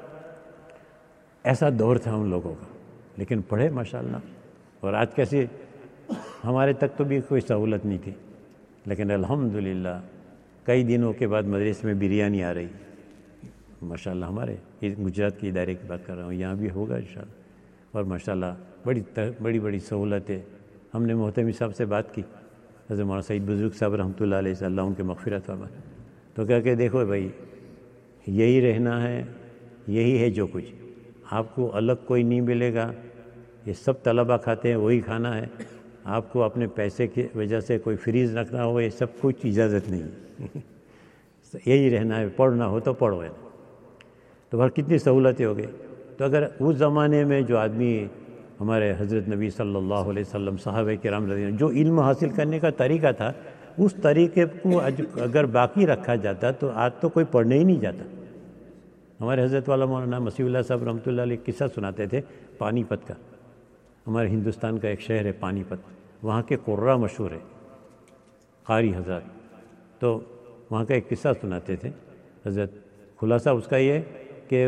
S2: ایسا دور تھا ان لوگوں کا، لیکن پڑھے ماشاءاللہ۔ اور آج کیسے ہمارے تک تو بھی کوئی سہولت نہیں تھی، لیکن الحمدللہ کئی دنوں کے بعد مدرسے میں بریانی آ رہی ماشاءاللہ۔ ہمارے گجرات کے ادارے کی بات کر رہا ہوں، یہاں بھی ہوگا انشاءاللہ۔ اور ماشاءاللہ بڑی بڑی بڑی سہولتیں۔ ہم نے محتمی صاحب سے بات کی، حضرت مولانا سعید بزرگ صاحب رحمۃ اللہ علیہ سے، اللہ ان کے مغفرت فرمائے، تو کہا کہ دیکھو بھائی یہی رہنا ہے، یہی ہے جو کچھ، آپ کو الگ کوئی نہیں ملے گا، یہ سب طلبہ کھاتے ہیں وہی کھانا ہے، آپ کو اپنے پیسے کی وجہ سے کوئی فریز رکھنا ہو، یہ سب کچھ اجازت نہیں ہے، یہی رہنا ہے، پڑھنا ہو تو پڑھو ہے۔ تو بھر کتنی سہولتیں ہو گئی۔ تو اگر اس زمانے میں جو آدمی ہمارے حضرت نبی صلی اللہ علیہ وسلم، صحابہ کرام رضی اللہ عنہ، جو علم حاصل کرنے کا طریقہ تھا، اس طریقے کو اگر باقی رکھا جاتا تو آج تو کوئی پڑھنے ہی نہیں جاتا۔ ہمارے حضرت والا مولانا مسیح اللہ صاحب رحمۃ اللہ علیہ قصہ سناتے تھے پانی پت کا۔ ہمارے ہندوستان کا ایک شہر ہے پانی پت، وہاں کے قرہ مشہور ہے، قاری حضرات۔ تو وہاں کا ایک قصہ سناتے تھے حضرت، خلاصہ اس کا یہ کہ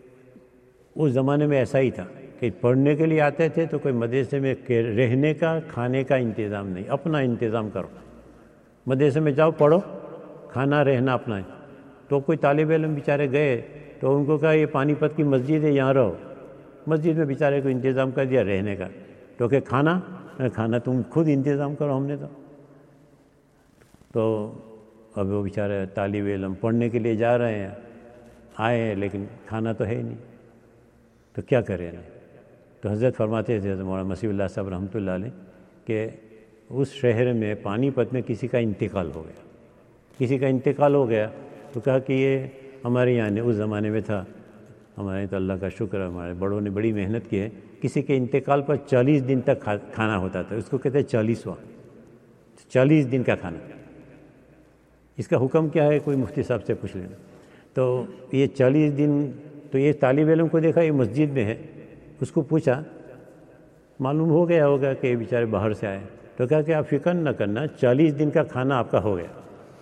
S2: اس زمانے میں ایسا ہی تھا کہ پڑھنے کے لیے آتے تھے تو کوئی مدرسے میں رہنے کا، کھانے کا انتظام نہیں، اپنا انتظام کرو، مدرسے میں جاؤ پڑھو، کھانا رہنا اپنا ہے۔ تو کوئی طالب علم بیچارے گئے تو ان کو کہا یہ پانی پت کی مسجد ہے، یہاں رہو۔ مسجد میں بیچارے کو انتظام کر دیا رہنے کا، تو کہ کھانا کھانا تم خود انتظام کرو، ہم نے تو تو اب وہ بیچارے طالب علم پڑھنے کے لیے جا رہے ہیں، آئے ہیں لیکن کھانا تو ہے ہی نہیں، تو کیا کریں؟ تو حضرت فرماتے تھے مولانا مسیح اللہ صاحب رحمۃ اللہ علیہ کہ اس شہر میں پانی پت میں کسی کا انتقال ہو گیا، کسی کا انتقال ہو گیا تو کہا کہ یہ ہمارے یہاں نے اس زمانے میں تھا، ہمارے تو اللہ کا شکر ہے ہمارے بڑوں نے بڑی محنت کی ہے، کسی کے انتقال پر چالیس دن تک کھانا ہوتا تھا، اس کو کہتے ہیں چالیسواں، چالیس دن کا کھانا۔ اس کا حکم کیا ہے کوئی مفتی صاحب سے پوچھ لینا۔ تو یہ چالیس دن، تو یہ طالب علم کو دیکھا یہ مسجد میں ہے، اس کو پوچھا، معلوم ہو گیا ہوگا کہ یہ بیچارے باہر سے آئے، تو کہا کہ آپ فکر نہ کرنا، چالیس دن کا کھانا آپ کا ہو گیا۔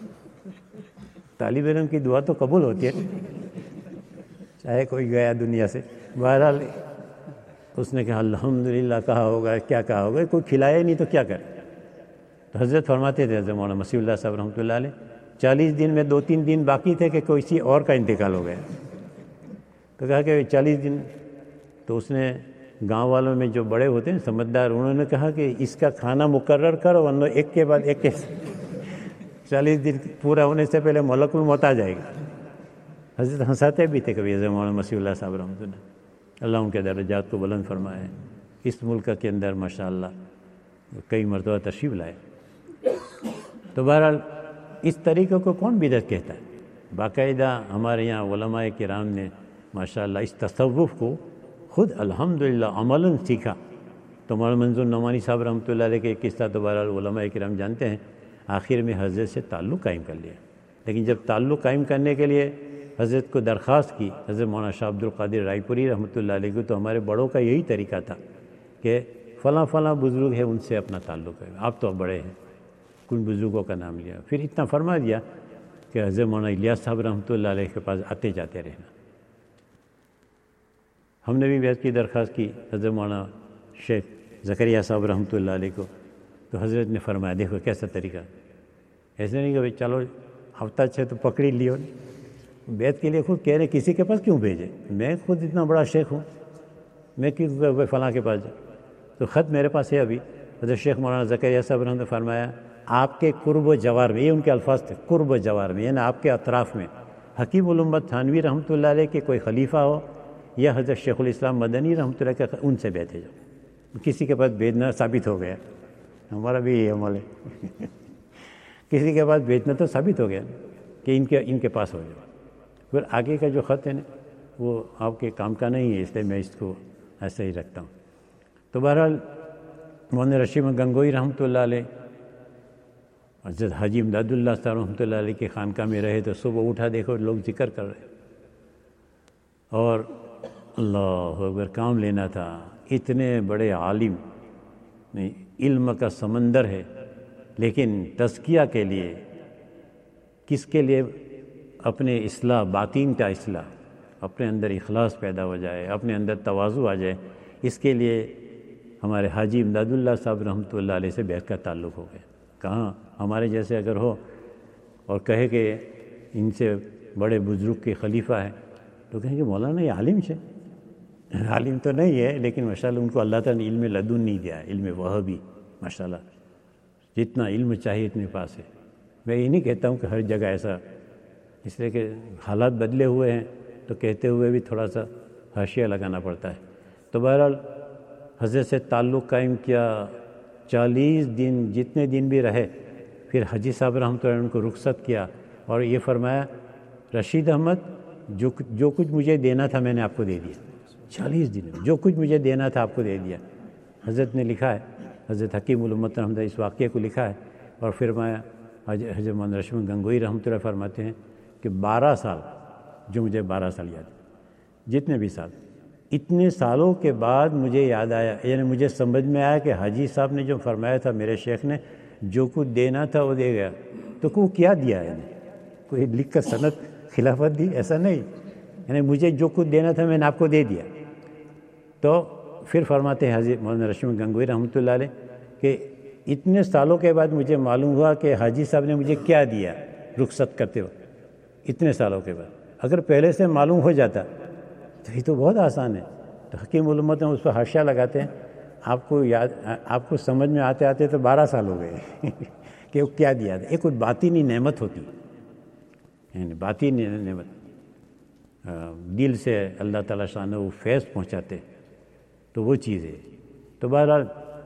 S2: طالب علم کی دعا تو قبول ہوتی ہے چاہے کوئی گیا دنیا سے۔ بہرحال اس نے کہا الحمدللہ کہا ہوگا، کیا کہا ہوگا، کوئی کھلائے نہیں تو کیا کرے۔ تو حضرت فرماتے تھے حضرت مولانا مسیح اللہ صاحب رحمۃ اللہ علیہ، چالیس دن میں دو تین دن باقی تھے کہ کوئی کسی اور کا انتقال ہو گیا، تو کہا کہ چالیس دن، تو اس نے گاؤں والوں میں جو بڑے ہوتے ہیں سمجھدار، انہوں نے کہا کہ اس کا کھانا مقرر کرو ورنہ ایک کے بعد ایک کے چالیس دن پورا ہونے سے پہلے ملک الموت آ جائے گا۔ حضرت ہنساتے بھی تھے کبھی حضرت مولانا مسیح اللہ صاحب رحمۃ اللہ، اللہ ان کے درجات کو بلند فرمائے۔ اس ملک کے اندر ماشاءاللہ کئی مرتبہ تشریف لائے۔ تو بہرحال اس طریقے کو کون بدعت کہتا ہے؟ باقاعدہ ہمارے یہاں علماء کرام نے ماشاءاللہ اس تصوف کو خود الحمدللہ عملاً سیکھا۔ تو مولانا منظور نعمانی صاحب رحمۃ اللہ علیہ کے قصہ تو بہرحال علماء کرام جانتے ہیں، آخر میں حضرت سے تعلق قائم کر لیا، لیکن جب تعلق قائم کرنے کے لیے حضرت کو درخواست کی حضرت مولانا شاہ عبد القادر رائے پوری رحمۃ اللہ علیہ کو، تو ہمارے بڑوں کا یہی طریقہ تھا کہ فلاں فلاں بزرگ ہے ان سے اپنا تعلق ہے، آپ تو بڑے ہیں، کن بزرگوں کا نام لیا، پھر اتنا فرما دیا کہ حضرت مولانا الیاس صاحب رحمۃ اللہ علیہ کے پاس آتے جاتے رہنا۔ ہم نے بھی بیعت کی درخواست کی حضرت مولانا شیخ زکریا صاحب رحمۃ اللہ علیہ کو، تو حضرت نے فرمایا دیکھو کیسا طریقہ، ایسے نہیں کہ بھائی چلو ہفتہ چھ تو پکڑی لیو، بیعت کے لیے خود کہہ رہے کسی کے پاس کیوں بھیجے، میں خود اتنا بڑا شیخ ہوں، میں کیوں فلاں کے پاس جاؤں؟ تو خط میرے پاس ہے ابھی، حضرت شیخ مولانا زکریا صاحب رحمۃ نے فرمایا آپ کے قرب و جوار میں، یہ ان کے الفاظ تھے، قرب و جوار میں، یعنی آپ کے اطراف میں حکیم الامت تھانوی رحمۃ اللہ علیہ کے کوئی خلیفہ ہو یا حضرت شیخ الاسلام مدنی رحمۃ اللہ کا، ان سے بیعت ہے جاؤ۔ کسی کے پاس بھیجنا ثابت ہو گیا، ہمارا بھی یہ عمل ہے کسی کے پاس بھیجنا تو ثابت ہو گیا کہ ان کے ان کے پاس ہو جائے۔ پھر آگے کا جو خط ہے نا وہ آپ کے کام کا نہیں ہے، اس لیے میں اس کو ایسے ہی رکھتا ہوں۔ تو بہرحال مولانا رشید گنگوئی رحمۃ اللہ علیہ، حضرت حاجی امداد اللہ صاحب رحمۃ اللہ علیہ کے خانقاہ میں رہے، تو صبح اٹھا دیکھو لوگ ذکر کر رہے اور اللہ اکبر کام لینا تھا، اتنے بڑے عالم، علم کا سمندر ہے، لیکن تزکیہ کے لیے، کس کے لیے؟ اپنے اصلاح، باطن کا اصلاح، اپنے اندر اخلاص پیدا ہو جائے، اپنے اندر تواضع آ جائے، اس کے لیے ہمارے حاجی امداد اللہ صاحب رحمۃ اللہ علیہ سے بیعت کا تعلق ہو گیا۔ کہاں ہمارے جیسے اگر ہو اور کہے کہ ان سے بڑے بزرگ کے خلیفہ ہیں تو کہیں کہ مولانا یہ عالم ہے، عالم تو نہیں ہے لیکن ماشاءاللہ ان کو اللہ تعالیٰ نے علم لدن نہیں دیا ہے، علم وہابی، ماشاءاللہ جتنا علم چاہیے اتنے پاس ہے۔ میں یہ نہیں کہتا ہوں کہ ہر جگہ ایسا، اس لیے کہ حالات بدلے ہوئے ہیں تو کہتے ہوئے بھی تھوڑا سا حاشیہ لگانا پڑتا ہے۔ تو بہرحال حضرت سے تعلق قائم کیا، چالیس دن جتنے دن بھی رہے، پھر حاجی صاحب رحمۃ اللہ ان کو رخصت کیا اور یہ فرمایا رشید احمد جو جو کچھ مجھے دینا تھا میں نے آپ کو دے دیا، چالیس دن جو کچھ مجھے دینا تھا آپ کو دے دیا۔ حضرت نے لکھا ہے، حضرت حکیم الامت رحمۃ اللہ اس واقعے کو لکھا ہے اور فرمایا حضرت مولانا رشید گنگوئی رحمۃ اللہ فرماتے ہیں کہ بارہ سال، جو مجھے بارہ سال یاد، جتنے بھی سال، اتنے سالوں کے بعد مجھے یاد آیا، یعنی مجھے سمجھ میں آیا کہ حاجی صاحب نے جو فرمایا تھا میرے شیخ نے جو کچھ دینا تھا وہ دے گیا، تو کو کیا دیا ہے؟ یعنی کوئی لکھ کر سند خلافت دی؟ ایسا نہیں، یعنی مجھے جو کچھ دینا تھا میں نے آپ کو دے دیا۔ تو پھر فرماتے ہیں حضرت مولانا رشید گنگوئی رحمۃ اللہ علیہ کہ اتنے سالوں کے بعد مجھے معلوم ہوا کہ حاجی صاحب نے مجھے کیا دیا رخصت کرتے ہوئے، اتنے سالوں کے بعد۔ اگر پہلے سے معلوم ہو جاتا تو یہ تو بہت آسان ہے۔ تو حکیم الامت اس پر حاشیہ لگاتے ہیں، آپ کو یاد، آپ کو سمجھ میں آتے آتے تو بارہ سال ہو گئے کہ وہ کیا دیا تھا۔ ایک کوئی باطنی نعمت ہوتی ہے، یعنی باطنی نعمت، دل سے اللہ تعالیٰ شان وہ فیض پہنچاتے، تو وہ چیز ہے۔ تو بہرحال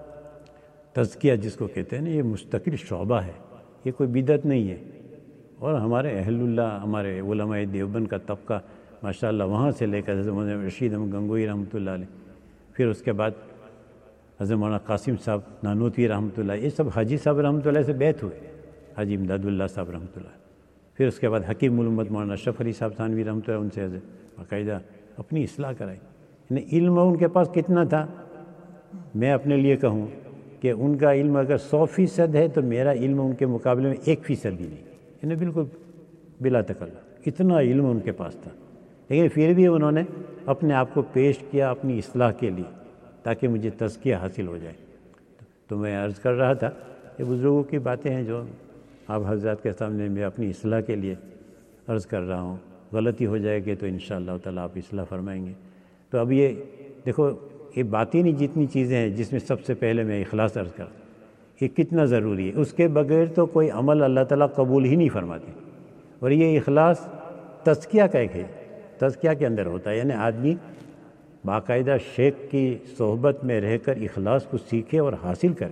S2: تزکیہ جس کو کہتے ہیں نا، یہ مستقل شعبہ ہے، یہ کوئی بدعت نہیں ہے، اور ہمارے اہل اللہ، ہمارے علماء دیوبند کا طبقہ ماشاءاللہ وہاں سے لے کر حضرت مولانا رشید احمد گنگوئی رحمۃ اللہ علیہ، پھر اس کے بعد حضرت مولانا قاسم صاحب نانوتوی رحمۃ اللہ، یہ سب حاجی صاحب رحمۃ اللہ سے بیعت ہوئے، حاجی امداد اللہ صاحب رحمۃ اللہ۔ پھر اس کے بعد حکیم الامت مولانا اشرف علی صاحب تھانوی رحمۃ اللہ، ان سے باقاعدہ اپنی اصلاح کرائی۔ یعنی علم ان کے پاس کتنا تھا، میں اپنے لیے کہوں کہ ان کا علم اگر سو فیصد ہے تو میرا علم ان کے مقابلے میں ایک فیصد بھی نہیں، یعنی بالکل بلا تکلف، اتنا علم ان کے پاس تھا، لیکن پھر بھی انہوں نے اپنے آپ کو پیش کیا اپنی اصلاح کے لیے تاکہ مجھے تزکیہ حاصل ہو جائے۔ تو میں عرض کر رہا تھا کہ بزرگوں کی باتیں ہیں جو آپ حضرات کے سامنے میں اپنی اصلاح کے لیے عرض کر رہا ہوں، غلطی ہو جائے گی تو انشاءاللہ تعالیٰ آپ اصلاح فرمائیں گے۔ تو اب یہ دیکھو، یہ باطنی جتنی چیزیں ہیں جس میں سب سے پہلے میں اخلاص عرض کرتا ہوں، یہ کتنا ضروری ہے، اس کے بغیر تو کوئی عمل اللہ تعالیٰ قبول ہی نہیں فرماتے۔ اور یہ اخلاص تزکیہ کا ایک ہے، تزکیہ کے اندر ہوتا ہے، یعنی آدمی باقاعدہ شیخ کی صحبت میں رہ کر اخلاص کو سیکھے اور حاصل کرے۔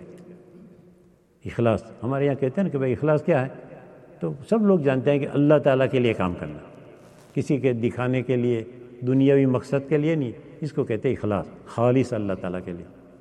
S2: اخلاص ہمارے یہاں کہتے ہیں نا کہ بھائی اخلاص کیا ہے، تو سب لوگ جانتے ہیں کہ اللہ تعالیٰ کے لیے کام کرنا، کسی کے دکھانے کے لیے، دنیاوی مقصد کے لیے نہیں، اس کو کہتے ہیں اخلاص، خالص اللہ تعالیٰ کے لیے۔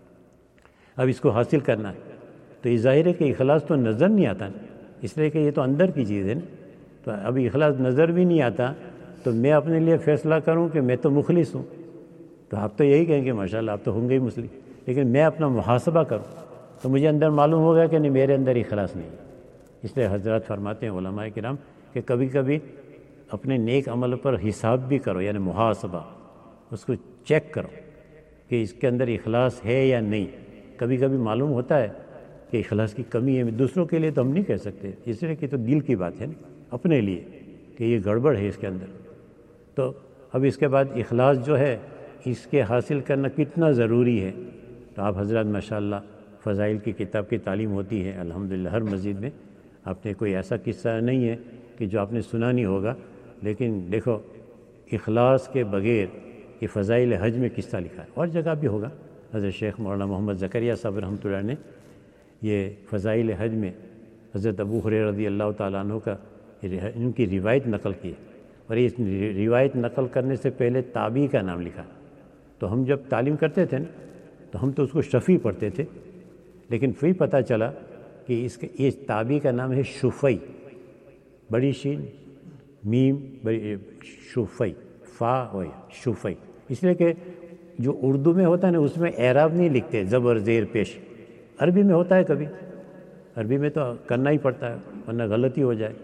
S2: اب اس کو حاصل کرنا ہے تو یہ ظاہر ہے کہ اخلاص تو نظر نہیں آتا نا، اس لیے کہ یہ تو اندر کی چیز ہے نا، تو اب اخلاص نظر بھی نہیں آتا تو میں اپنے لیے فیصلہ کروں کہ میں تو مخلص ہوں، تو آپ تو یہی کہیں گے ماشاءاللہ آپ تو ہوں گے ہی مسلم، لیکن میں اپنا محاسبہ کروں تو مجھے اندر معلوم ہوگا کہ نہیں میرے اندر اخلاص نہیں ہے۔ اس لیے حضرات فرماتے ہیں علماء کرام کہ کبھی کبھی اپنے نیک عمل پر حساب بھی کرو، یعنی محاسبہ، اس کو چیک کرو کہ اس کے اندر اخلاص ہے یا نہیں۔ کبھی کبھی معلوم ہوتا ہے کہ اخلاص کی کمی ہے، دوسروں کے لیے تو ہم نہیں کہہ سکتے، اس لیے کہ تو دل کی بات ہے نا، اپنے لیے کہ یہ گڑبڑ ہے اس کے اندر۔ تو اب اس کے بعد اخلاص جو ہے اس کے حاصل کرنا کتنا ضروری ہے، تو آپ حضرات ماشاءاللہ فضائل کی کتاب کی تعلیم ہوتی ہے الحمدللہ ہر مسجد میں۔ آپ نے کوئی ایسا قصہ نہیں ہے کہ جو آپ نے سنا نہیں ہوگا، لیکن دیکھو اخلاص کے بغیر یہ فضائل حج میں قصہ لکھا ہے، اور جگہ بھی ہوگا۔ حضرت شیخ مولانا محمد زکریا صاحب رحمۃ اللہ نے یہ فضائل حج میں حضرت ابو ہریرہ رضی اللہ تعالیٰ عنہ کا ان کی روایت نقل کی، اور اس روایت نقل کرنے سے پہلے تابعی کا نام لکھا۔ تو ہم جب تعلیم کرتے تھے نا تو ہم تو اس کو شفیع پڑھتے تھے، لیکن پھر پتہ چلا کہ اس کے اس تابعی کا نام ہے شفیع، بڑی شین میم بڑی شفیع، فا و شفیع، اس لیے کہ جو اردو میں ہوتا ہے نا اس میں اعراب نہیں لکھتے، زبر زیر پیش، عربی میں ہوتا ہے، کبھی عربی میں تو کرنا ہی پڑتا ہے ورنہ غلطی ہو جائے،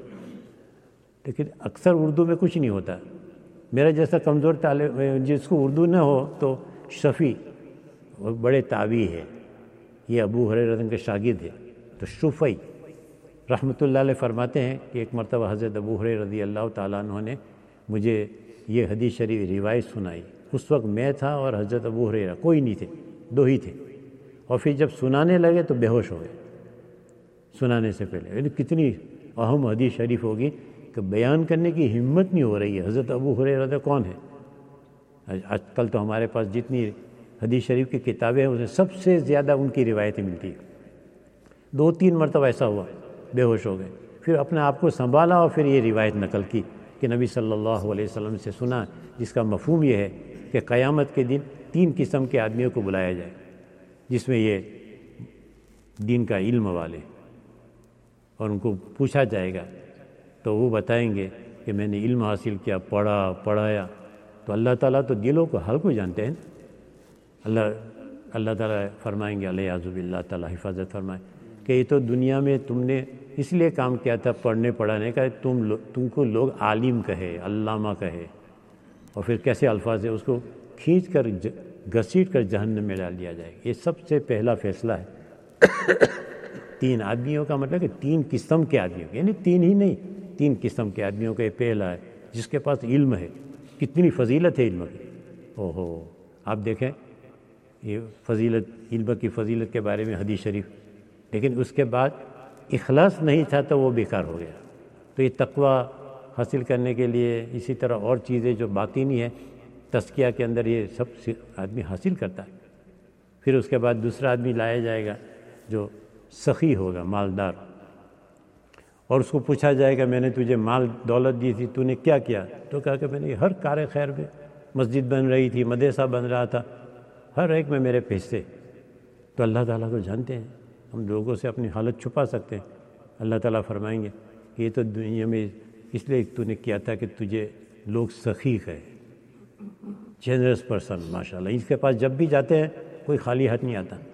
S2: لیکن اکثر اردو میں کچھ نہیں ہوتا۔ میرا جیسا کمزور طالب جس کو اردو نہ ہو تو شفیع وہ بڑے تابعی ہے، یہ ابو ہریرہ کے شاگرد ہے، تو شفیع رحمۃ اللہ علیہ فرماتے ہیں کہ ایک مرتبہ حضرت ابو ہریرہ رضی اللہ تعالیٰ عنہ نے مجھے یہ حدیث شریف روایت سنائی۔ اس وقت میں تھا اور حضرت ابو ہریرہ، کوئی نہیں تھے، دو ہی تھے، اور پھر جب سنانے لگے تو بے ہوش ہو گئے سنانے سے پہلے۔ یعنی کتنی اہم حدیث شریف ہوگی کہ بیان کرنے کی ہمت نہیں ہو رہی ہے۔ حضرت ابو ہریرہ کون ہے؟ آج کل تو ہمارے پاس جتنی حدیث شریف کی کتابیں ہیں اسے سب سے زیادہ ان کی روایتیں ملتی ہیں۔ دو تین مرتبہ ایسا ہوا، بے ہوش ہو گئے، پھر اپنے آپ کو سنبھالا اور پھر یہ روایت نقل کی کہ نبی صلی اللہ علیہ وسلم سے سنا، جس کا مفہوم یہ ہے کہ قیامت کے دن تین قسم کے آدمیوں کو بلایا جائے، جس میں یہ دین کا علم والے، اور ان کو پوچھا جائے گا تو وہ بتائیں گے کہ میں نے علم حاصل کیا، پڑھا پڑھایا، تو اللہ تعالیٰ تو دلوں کو حل کو جانتے ہیں۔ اللہ اللہ تعالیٰ فرمائیں گے علیہ اعوذ باللہ، تعالیٰ حفاظت فرمائے کہ یہ تو دنیا میں تم نے اس لیے کام کیا تھا پڑھنے پڑھانے کا، تم لو تم کو لوگ عالم کہے، علامہ کہے، اور پھر کیسے الفاظ ہے اس کو کھینچ کر گھسیٹ کر جہنم میں ڈال دیا جائے گا۔ یہ سب سے پہلا فیصلہ ہے۔ تین آدمیوں کا مطلب کہ تین قسم کے آدمیوں، یعنی تین ہی نہیں، تین قسم کے آدمیوں کا یہ پہلا ہے جس کے پاس علم ہے۔ کتنی فضیلت ہے علم کی، او ہو، آپ دیکھیں یہ فضیلت، علم کی فضیلت کے بارے میں حدیث شریف، لیکن اس کے بعد اخلاص نہیں تھا تو وہ بیکار ہو گیا۔ تو یہ تقوی حاصل کرنے کے لیے اسی طرح اور چیزیں جو باطینی ہے تزکیہ کے اندر یہ سب آدمی حاصل کرتا ہے۔ پھر اس کے بعد دوسرا آدمی لایا جائے گا جو سخی ہوگا، مالدار، اور اس کو پوچھا جائے گا میں نے تجھے مال دولت دی تھی، تو نے کیا کیا؟ تو کہا کہ میں نے ہر کار خیر میں، مسجد بن رہی تھی، مدرسہ بن رہا تھا، ہر ایک میں میرے پیسے۔ تو اللہ تعالیٰ کو جانتے ہیں، ہم لوگوں سے اپنی حالت چھپا سکتے ہیں؟ اللہ تعالیٰ فرمائیں گے کہ یہ تو دنیا میں اس لیے تو نے کیا تھا کہ تجھے لوگ سخی کہے، جنرس پرسن، ماشاءاللہ۔ اس کے پاس جب بھی جاتے ہیں کوئی خالی ہاتھ نہیں آتا۔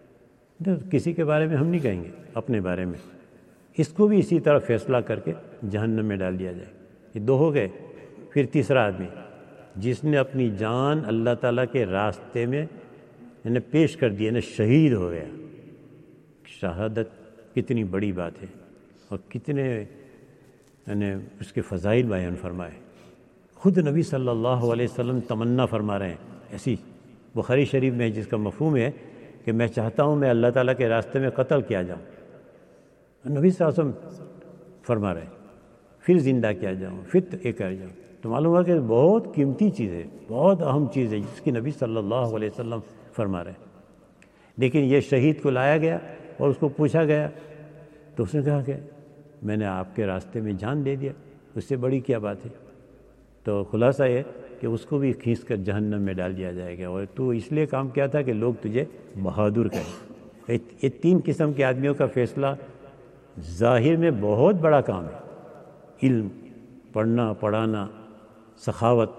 S2: کسی کے بارے میں ہم نہیں کہیں گے، اپنے بارے میں۔ اس کو بھی اسی طرح فیصلہ کر کے جہنم میں ڈال دیا جائے۔ یہ دو ہو گئے۔ پھر تیسرا آدمی جس نے اپنی جان اللہ تعالیٰ کے راستے میں یعنی پیش کر دی، یعنی شہید ہو گیا۔ شہادت کتنی بڑی بات ہے، اور کتنے یعنی اس کے فضائل بیان فرمائے۔ خود نبی صلی اللہ علیہ وسلم تمنا فرما رہے ہیں ایسی بخاری شریف میں، جس کا مفہوم ہے کہ میں چاہتا ہوں میں اللہ تعالیٰ کے راستے میں قتل کیا جاؤں، نبی صلی اللہ علیہ وسلم فرما رہے ہیں، پھر زندہ کیا جاؤں، پھر یہ کر جاؤں۔ تو معلوم ہوا کہ بہت قیمتی چیز ہے، بہت اہم چیز ہے جس کی نبی صلی اللہ علیہ وسلم فرما رہے ہیں۔ لیکن یہ شہید کو لایا گیا اور اس کو پوچھا گیا تو اس نے کہا کہ میں نے آپ کے راستے میں جان دے دیا، اس سے بڑی کیا بات ہے۔ تو خلاصہ یہ کہ اس کو بھی کھینچ کر جہنم میں ڈال دیا جائے گا، اور تو اس لیے کام کیا تھا کہ لوگ تجھے بہادر کہیں۔ یہ تین قسم کے آدمیوں کا فیصلہ ظاہر میں بہت بڑا کام ہے، علم پڑھنا پڑھانا، سخاوت،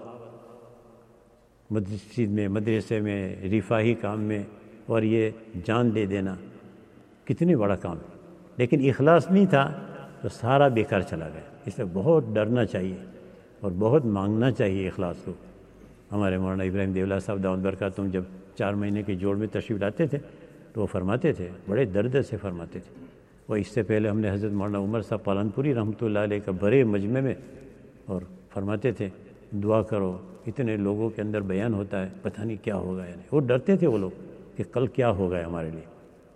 S2: مسجد میں مدرسے میں رفاہی کام میں، اور یہ جان دے دینا کتنی بڑا کام ہے، لیکن اخلاص نہیں تھا تو سارا بیکار چلا گیا۔ اس لیے بہت ڈرنا چاہیے اور بہت مانگنا چاہیے اخلاص کو۔ ہمارے مولانا ابراہیم دیولا صاحب دامت برکاتہم جب چار مہینے کے جوڑ میں تشریف لاتے تھے تو وہ فرماتے تھے، بڑے درد سے فرماتے تھے۔ وہ اس سے پہلے ہم نے حضرت مولانا عمر صاحب پالنپوری رحمۃ اللہ علیہ کا بڑے مجمع میں اور فرماتے تھے دعا کرو، اتنے لوگوں کے اندر بیان ہوتا ہے، پتہ نہیں کیا ہوگا، یعنی وہ ڈرتے تھے وہ لوگ کہ کل کیا ہوگا ہمارے لیے۔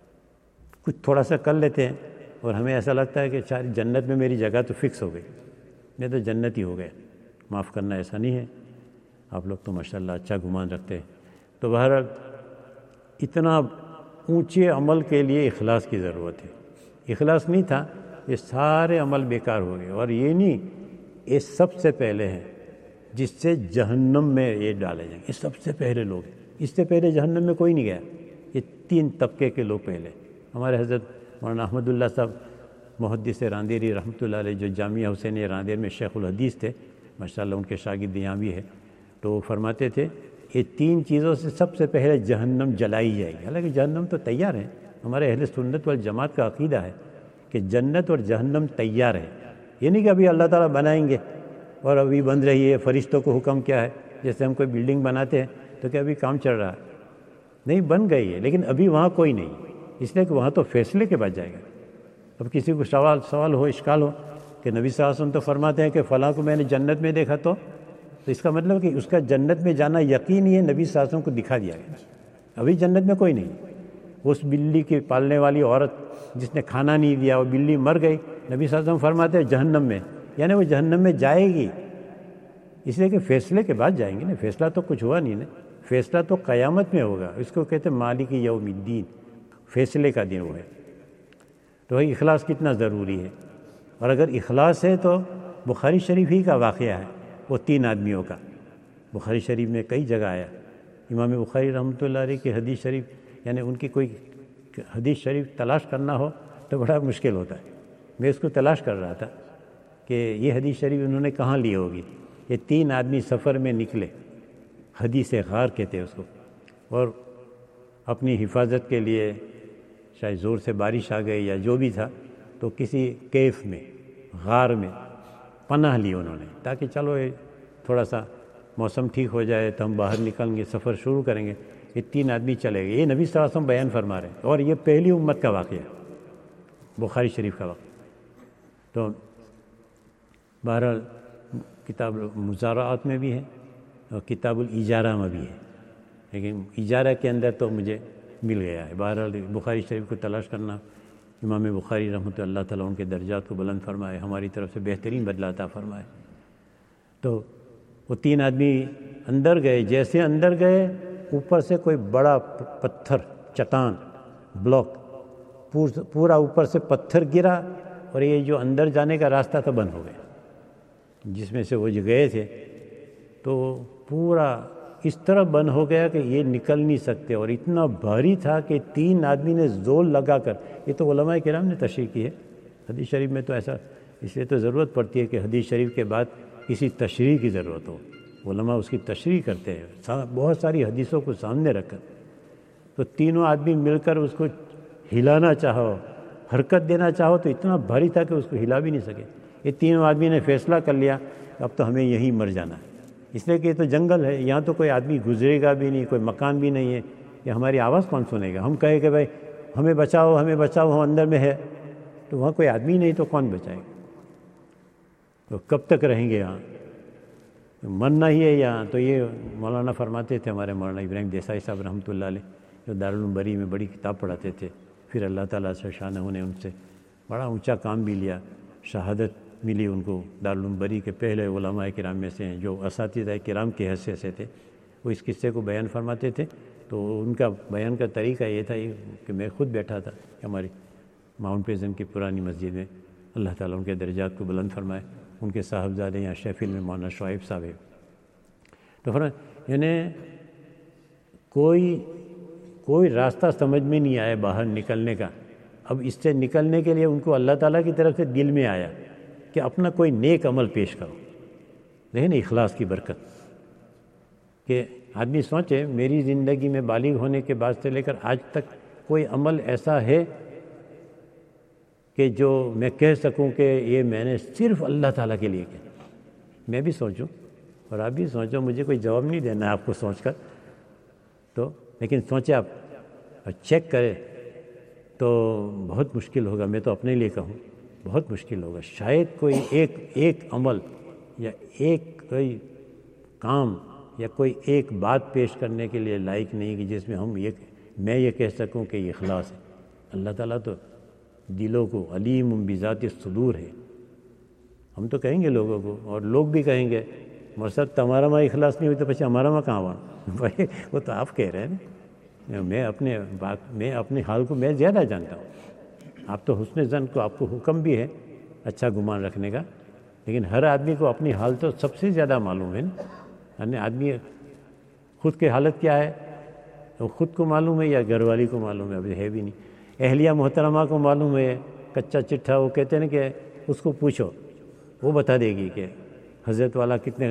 S2: کچھ تھوڑا سا کر لیتے ہیں اور ہمیں ایسا لگتا ہے کہ شاید جنت میں میری جگہ تو فکس ہو گئی، میں تو جنت ہی ہو گیا۔ معاف کرنا ایسا نہیں ہے، آپ لوگ تو ماشاءاللہ اچھا گمان رکھتے ہیں۔ تو بہرحال اتنا اونچے عمل کے لیے اخلاص کی ضرورت ہے، اخلاص نہیں تھا یہ سارے عمل بیکار ہو گئے۔ اور یہ نہیں، یہ سب سے پہلے ہیں جس سے جہنم میں یہ ڈالے جائیں گے، یہ سب سے پہلے لوگ ہیں، اس سے پہلے جہنم میں کوئی نہیں گیا۔ یہ تین طبقے کے لوگ پہلے، ہمارے حضرت مولانا احمد اللہ صاحب محدث راندیری رحمۃ اللہ علیہ جو جامعہ حسین راندیر میں شیخ الحدیث تھے، ماشاءاللہ ان کے شاگرد یہاں بھی ہے، تو وہ فرماتے تھے یہ تین چیزوں سے سب سے پہلے جہنم جلائی جائے گی۔ حالانکہ جہنم تو تیار ہے، ہمارے اہل سنت والجماعت کا عقیدہ ہے کہ جنت اور جہنم تیار ہے۔ یہ نہیں کہ ابھی اللہ تعالیٰ بنائیں گے اور ابھی بن رہی ہے، فرشتوں کو حکم کیا ہے، جیسے ہم کوئی بلڈنگ بناتے ہیں تو کہ ابھی کام چل رہا ہے، نہیں بن گئی ہے لیکن ابھی وہاں کوئی نہیں، اس لیے کہ وہاں تو فیصلے کے بعد جائے گا۔ اب کسی کو سوال سوال ہو، اشکال ہو کہ نبی صلی اللہ علیہ وسلم تو فرماتے ہیں کہ فلاں کو میں نے جنت میں دیکھا، تو تو اس کا مطلب کہ اس کا جنت میں جانا یقینی ہے، نبی صلی اللہ علیہ وسلم کو دکھا دیا گیا۔ ابھی جنت میں کوئی نہیں، اس بلی کی پالنے والی عورت جس نے کھانا نہیں دیا، وہ بلی مر گئی، نبی صلی اللہ علیہ وسلم فرماتے ہیں جہنم میں، یعنی وہ جہنم میں جائے گی، اس لیے کہ فیصلے کے بعد جائیں گے نا، فیصلہ تو کچھ ہوا نہیں نا، فیصلہ تو قیامت میں ہوگا، اس کو کہتے ہیں مالک یوم الدین، فیصلے کا دن وہ ہے۔ تو اخلاص کتنا ضروری ہے، اور اگر اخلاص ہے تو بخاری شریف ہی کا واقعہ ہے وہ تین آدمیوں کا، بخاری شریف میں کئی جگہ آیا۔ امام بخاری رحمۃ اللہ علیہ کی حدیث شریف، یعنی ان کی کوئی حدیث شریف تلاش کرنا ہو تو بڑا مشکل ہوتا ہے۔ میں اس کو تلاش کر رہا تھا کہ یہ حدیث شریف انہوں نے کہاں لی ہوگی۔ یہ تین آدمی سفر میں نکلے، حدیث غار کہتے ہیں اس کو، اور اپنی حفاظت کے لیے شاید زور سے بارش آ گئی یا جو بھی تھا، تو کسی کیف میں، غار میں پناہ لی انہوں نے، تاکہ چلو یہ تھوڑا سا موسم ٹھیک ہو جائے تو ہم باہر نکلیں گے، سفر شروع کریں گے۔ یہ تین آدمی چلے گئے، یہ نبی صلی اللہ علیہ وسلم بیان فرما رہے ہیں، اور یہ پہلی امت کا واقعہ ہے، بخاری شریف کا واقعہ۔ تو بہرحال کتاب مزارعات میں بھی ہے اور کتاب الاجارہ میں بھی ہے، لیکن اجارہ کے اندر تو مجھے مل گیا ہے۔ بہرحال بخاری شریف کو تلاش کرنا، امام بخاری رحمۃ اللہ تعالیٰ ان کے درجات کو بلند فرمائے، ہماری طرف سے بہترین بدلہ عطا فرمائے۔ تو وہ تین آدمی اندر گئے، جیسے اندر گئے اوپر سے کوئی بڑا پتھر، چٹان، بلاک پورا اوپر سے پتھر گرا، اور یہ جو اندر جانے کا راستہ تھا بند ہو گیا، جس میں سے وہ جو گئے تھے تو پورا اس طرح بند ہو گیا کہ یہ نکل نہیں سکتے، اور اتنا بھاری تھا کہ تین آدمی نے زور لگا کر، یہ تو علماء کرام نے تشریح کی ہے، حدیث شریف میں تو ایسا، اس لیے تو ضرورت پڑتی ہے کہ حدیث شریف کے بعد کسی تشریح کی ضرورت ہو، علماء اس کی تشریح کرتے ہیں بہت ساری حدیثوں کو سامنے رکھ کر۔ تو تینوں آدمی مل کر اس کو ہلانا چاہو، حرکت دینا چاہو تو اتنا بھاری تھا کہ اس کو ہلا بھی نہیں سکے۔ یہ تینوں آدمی نے فیصلہ کر لیا کہ اب تو ہمیں یہیں مر جانا ہے، اس لیے کہ یہ تو جنگل ہے، یہاں تو کوئی آدمی گزرے گا بھی نہیں، کوئی مکان بھی نہیں ہے، یہ ہماری آواز کون سنے گا؟ ہم کہیں کہ بھائی ہمیں بچاؤ ہمیں بچاؤ، ہم اندر میں ہے، تو وہاں کوئی آدمی نہیں تو کون بچائے گا؟ تو کب تک رہیں گے یہاں؟ مرنا ہی ہے یہاں۔ تو یہ مولانا فرماتے تھے، ہمارے مولانا ابراہیم دیسائی صاحب رحمۃ اللہ علیہ، جو دارالعلوم بری میں بڑی کتاب پڑھاتے تھے، پھر اللہ تعالیٰ سے شان نے ان سے بڑا اونچا کام بھی لیا، شہادت ملی ان کو، دارالعلوم بری کے پہلے علماء کرام میں سے ہیں جو اساتذہ کرام کی حیثیت سے تھے۔ وہ اس قصے کو بیان فرماتے تھے، تو ان کا بیان کا طریقہ یہ تھا کہ میں خود بیٹھا تھا ہماری ماؤنٹ پیزن کی پرانی مسجد میں، اللہ تعالیٰ ان کے درجات کو بلند فرمائے، ان کے صاحبزادے یہاں شیفیلڈ میں مولانا شعیب صاحب ہے۔ تو فرمایا یعنی کوئی کوئی راستہ سمجھ میں نہیں آیا باہر نکلنے کا۔ اب اس سے نکلنے کے لیے ان کو اللہ تعالیٰ کی طرف سے دل میں آیا کہ اپنا کوئی نیک عمل پیش کرو. دیکھیں نا اخلاص کی برکت، کہ آدمی سوچے میری زندگی میں بالغ ہونے کے بعد سے لے کر آج تک کوئی عمل ایسا ہے کہ جو میں کہہ سکوں کہ یہ میں نے صرف اللہ تعالیٰ کے لیے کیا. میں بھی سوچوں اور آپ بھی سوچو، مجھے کوئی جواب نہیں دینا ہے آپ کو سوچ کر تو، لیکن سوچے آپ اور چیک کرے تو بہت مشکل ہوگا. میں تو اپنے لیے کہوں بہت مشکل ہوگا. شاید کوئی ایک ایک عمل یا ایک کوئی کام یا کوئی ایک بات پیش کرنے کے لیے لائق نہیں کہ جس میں ہم یہ میں یہ کہہ سکوں کہ یہ اخلاص ہے. اللہ تعالیٰ تو دلوں کو علیم بذات الصدور ہے. ہم تو کہیں گے لوگوں کو اور لوگ بھی کہیں گے مرشد تمہارا ماں اخلاص نہیں ہوئی تو پچھے ہمارا ماں کہاں ہوا. بھائی وہ تو آپ کہہ رہے ہیں نا، میں اپنے بات میں اپنے حال کو میں زیادہ جانتا ہوں. آپ تو حسن ظن کو آپ کو حکم بھی ہے اچھا گمان رکھنے کا، لیکن ہر آدمی کو اپنی حال تو سب سے زیادہ معلوم ہے نا. یعنی آدمی خود کی حالت کیا ہے وہ خود کو معلوم ہے یا گھر والی کو معلوم ہے؟ ابھی ہے بھی نہیں. اہلیہ محترمہ کو معلوم ہے کچا چٹھا، وہ کہتے ہیں کہ اس کو پوچھو وہ بتا دے گی کہ حضرت والا کتنے،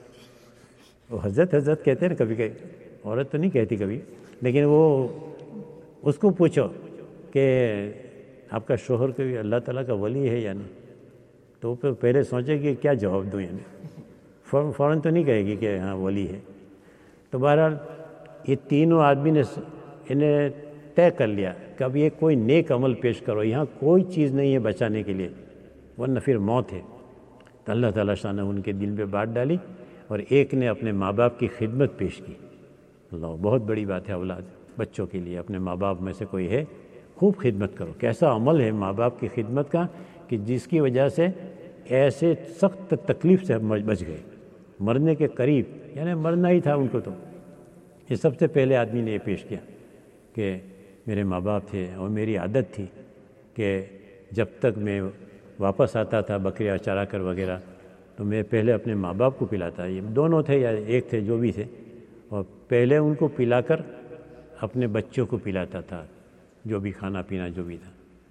S2: وہ حضرت حضرت کہتے ہیں نا کبھی کبھی، عورت تو نہیں کہتی کبھی، لیکن وہ اس کو پوچھو کہ آپ کا شوہر کوئی اللہ تعالیٰ کا ولی ہے یا نہیں، تو پھر پہلے سوچے کہ کیا جواب دوں. یعنی فوراً تو نہیں کہے گی کہ ہاں ولی ہے. تو بہرحال یہ تینوں آدمی نے انہیں طے کر لیا کہ اب یہ کوئی نیک عمل پیش کرو، یہاں کوئی چیز نہیں ہے بچانے کے لیے ورنہ پھر موت ہے. تو اللہ تعالیٰ شاہ نے ان کے دل پہ بات ڈالی اور ایک نے اپنے ماں باپ کی خدمت پیش کی. اللہ بہت بڑی بات ہے اولاد بچوں کے لیے. اپنے ماں باپ میں سے کوئی ہے خوب خدمت کرو. کیسا عمل ہے ماں باپ کی خدمت کا کہ جس کی وجہ سے ایسے سخت تکلیف سے بچ گئے، مرنے کے قریب، یعنی مرنا ہی تھا ان کو. تو یہ سب سے پہلے آدمی نے یہ پیش کیا کہ میرے ماں باپ تھے اور میری عادت تھی کہ جب تک میں واپس آتا تھا بکریاں چرا کر وغیرہ تو میں پہلے اپنے ماں باپ کو پلاتا. یہ دونوں تھے یا ایک تھے جو بھی تھے، اور پہلے ان کو پلا کر اپنے بچوں کو پلاتا تھا جو بھی کھانا پینا جو بھی تھا.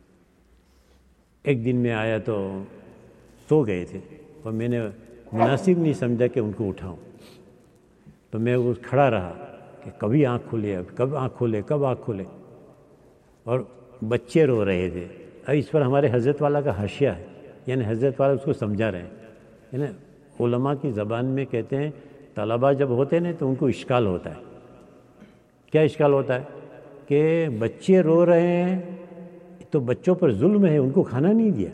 S2: ایک دن میں آیا تو سو گئے تھے اور میں نے مناسب نہیں سمجھا کہ ان کو اٹھاؤں. تو میں وہ کھڑا رہا کہ کبھی آنکھ کھلے اب کب آنکھ کھولے کب آنکھ کھولے، اور بچے رو رہے تھے. اب اس پر ہمارے حضرت والا کا حاشیہ ہے، یعنی حضرت والا اس کو سمجھا رہے ہیں. یعنی علماء کی زبان میں کہتے ہیں طلباء جب ہوتے ہیں تو ان کو اشکال ہوتا ہے. کیا اشکال ہوتا ہے؟ کہ بچے رو رہے ہیں تو بچوں پر ظلم ہے، ان کو کھانا نہیں دیا.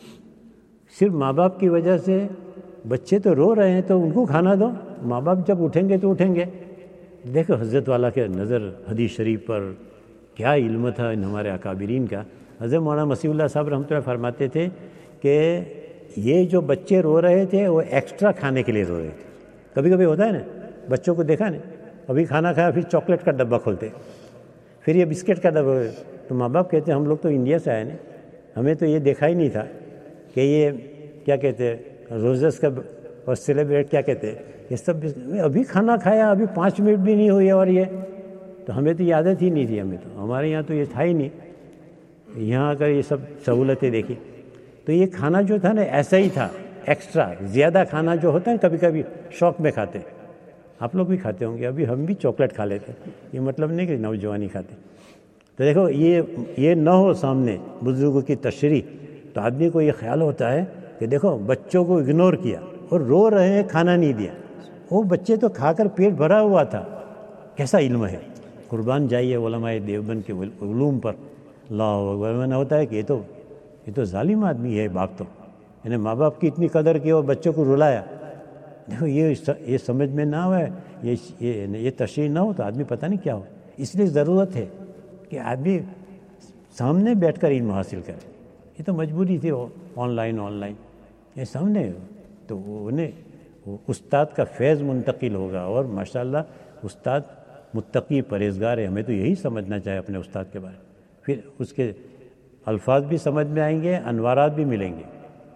S2: صرف ماں باپ کی وجہ سے بچے تو رو رہے ہیں تو ان کو کھانا دو، ماں باپ جب اٹھیں گے تو اٹھیں گے. دیکھو حضرت والا کے نظر حدیث شریف پر کیا علم تھا ان ہمارے اکابرین کا. حضرت مولانا مسیح اللہ صاحب رحمۃ اللہ فرماتے تھے کہ یہ جو بچے رو رہے تھے وہ ایکسٹرا کھانے کے لیے رو رہے تھے. کبھی کبھی ہوتا ہے نا بچوں کو دیکھا نا، ابھی کھانا کھایا پھر چاکلیٹ کا ڈبہ کھولتے، پھر یہ بسکٹ کا ڈبہ. تو ماں باپ کہتے ہیں ہم لوگ تو انڈیا سے آئے نا، ہمیں تو یہ دیکھا ہی نہیں تھا کہ یہ کیا کہتے ہیں روزز کا اور سیلیبریٹ کیا کہتے ہیں یہ سب. ابھی کھانا کھایا ابھی پانچ منٹ بھی نہیں ہوئی اور یہ تو ہمیں تو یہ عادت ہی نہیں تھی. ہمیں تو ہمارے یہاں تو یہ تھا ہی نہیں. یہاں اگر یہ سب سہولتیں دیکھی تو یہ کھانا جو تھا نا ایسا ہی تھا، ایکسٹرا زیادہ کھانا جو ہوتا ہے کبھی کبھی شوق میں کھاتے. آپ لوگ بھی کھاتے ہوں گے، ابھی ہم بھی چاکلیٹ کھا لیتے. یہ مطلب نہیں کہ نوجوانی کھاتے. تو دیکھو یہ یہ نہ ہو سامنے بزرگوں کی تشریح تو آدمی کو یہ خیال ہوتا ہے کہ دیکھو بچوں کو اگنور کیا اور رو رہے ہیں کھانا نہیں دیا. وہ بچے تو کھا کر پیٹ بھرا ہوا تھا. کیسا علم ہے. قربان جائیے علماء دیوبند کے علوم پر. اللہ اکبر. نہ ہوتا ہے کہ یہ تو یہ تو ظالم آدمی ہے باپ. تو یعنی ماں باپ کی اتنی قدر کی اور بچوں کو رلایا. دیکھو یہ یہ سمجھ میں نہ ہوا ہے، یہ یہ تشریح نہ ہو تو آدمی پتہ نہیں کیا ہو. اس لیے ضرورت ہے کہ آدمی سامنے بیٹھ کر علم حاصل کرے. یہ تو مجبوری تھی آن لائن آن لائن یہ سامنے تو انہیں استاد کا فیض منتقل ہوگا. اور ماشاءاللہ استاد متقی پرہیزگار ہے. ہمیں تو یہی سمجھنا چاہیے اپنے استاد کے بارے میں. پھر اس کے الفاظ بھی سمجھ میں آئیں گے، انوارات بھی ملیں گے.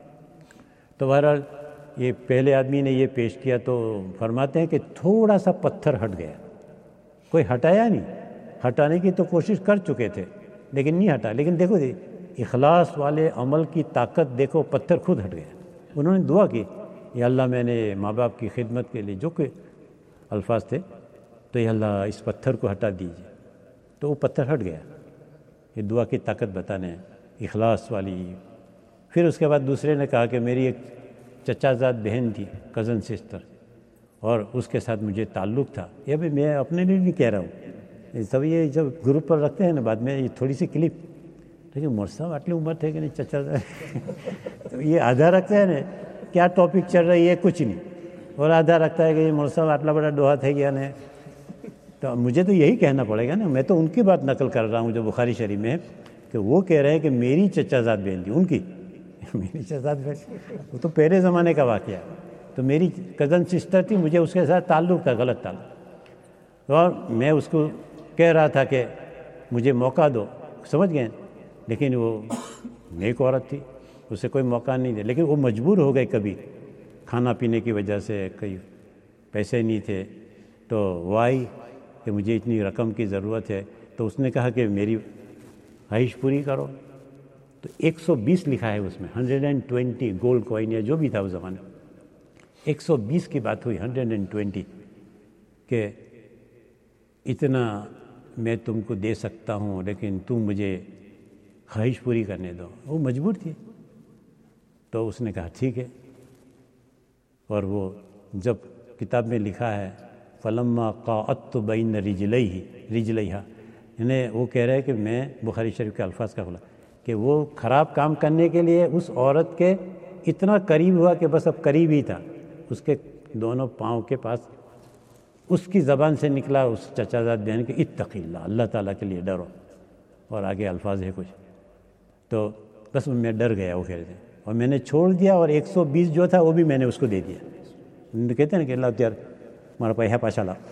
S2: تو بہرحال یہ پہلے آدمی نے یہ پیش کیا تو فرماتے ہیں کہ تھوڑا سا پتھر ہٹ گیا. کوئی ہٹایا نہیں، ہٹانے کی تو کوشش کر چکے تھے لیکن نہیں ہٹا. لیکن دیکھو اخلاص والے عمل کی طاقت دیکھو، پتھر خود ہٹ گیا. انہوں نے دعا کی، یا اللہ میں نے ماں باپ کی خدمت کے لیے جو کہ الفاظ تھے، تو یا اللہ اس پتھر کو ہٹا دیجیے، تو وہ پتھر ہٹ گیا۔ یہ دعا کی طاقت بتانے اخلاص والی۔ پھر اس کے بعد دوسرے نے کہا کہ میری ایک چچا زاد بہن تھی، کزن سسٹر، اور اس کے ساتھ مجھے تعلق تھا۔ یہ بھی میں اپنے لیے نہیں کہہ رہا ہوں، سب یہ جب گروپ پر رکھتے ہیں نا بعد میں یہ تھوڑی سی کلپ، لیکن مور صاحب آٹلی عمر تھے کہ نہیں چچا زاد تو یہ آدھا رکھتا ہے نا کیا ٹاپک چل رہی ہے کچھ نہیں، اور آدھا رکھتا ہے کہ یہ مور صاحب آٹلا بڑا ڈوہا تھے کیا نہیں۔ تو مجھے تو یہی کہنا پڑے گا نا، میں تو ان کی بات نقل کر رہا ہوں جو بخاری شریف میں ہے، کہ وہ کہہ رہے ہیں کہ میری چچا زاد بہن تھی، ان کی میری چچا زاد بہن، وہ تو پہلے زمانے کا واقعہ ہے۔ تو میری کزن سسٹر تھی، مجھے اس کے ساتھ تعلق تھا، غلط تعلق، اور میں اس کو کہہ رہا تھا کہ مجھے موقع دو، سمجھ گئے، لیکن وہ نیک عورت تھی، اسے کوئی موقع نہیں دیا، لیکن وہ مجبور ہو گئے کبھی کھانا پینے کی وجہ سے، کئی پیسے نہیں تھے، تو وہ آئی کہ مجھے اتنی رقم کی ضرورت ہے، تو اس نے کہا کہ میری خواہش پوری کرو، تو ایک سو بیس لکھا ہے اس میں، hundred and twenty gold coin یا جو بھی تھا اس زمانے میں، ایک سو بیس کی بات ہوئی، ہنڈریڈ اینڈ ٹوینٹی، کہ اتنا میں تم کو دے سکتا ہوں لیکن تم مجھے خواہش پوری کرنے دو۔ وہ مجبور تھی، تو اس نے کہا ٹھیک ہے، اور وہ جب کتاب میں لکھا ہے فلما قعدت بین رجلیہ رجلیہا، یعنی وہ کہہ رہے ہیں کہ میں بخاری شریف کے الفاظ کا خلاصہ کہ وہ خراب کام کرنے کے لیے اس عورت کے اتنا قریب ہوا کہ بس اب قریب ہی تھا، اس کے دونوں پاؤں کے پاس، اس کی زبان سے نکلا اس چچا زاد بہن کہ اتقی اللہ، اللہ تعالیٰ کے لیے ڈرو، اور آگے الفاظ ہے کچھ، تو بس میں ڈر گیا وہ کہتے ہیں، اور میں نے چھوڑ دیا، اور ایک سو بیس جو تھا وہ بھی میں نے اس کو دے دیا۔ کہتے ہیں نا کہ اللہ تیار ہمارا پیسہ پاشا لا،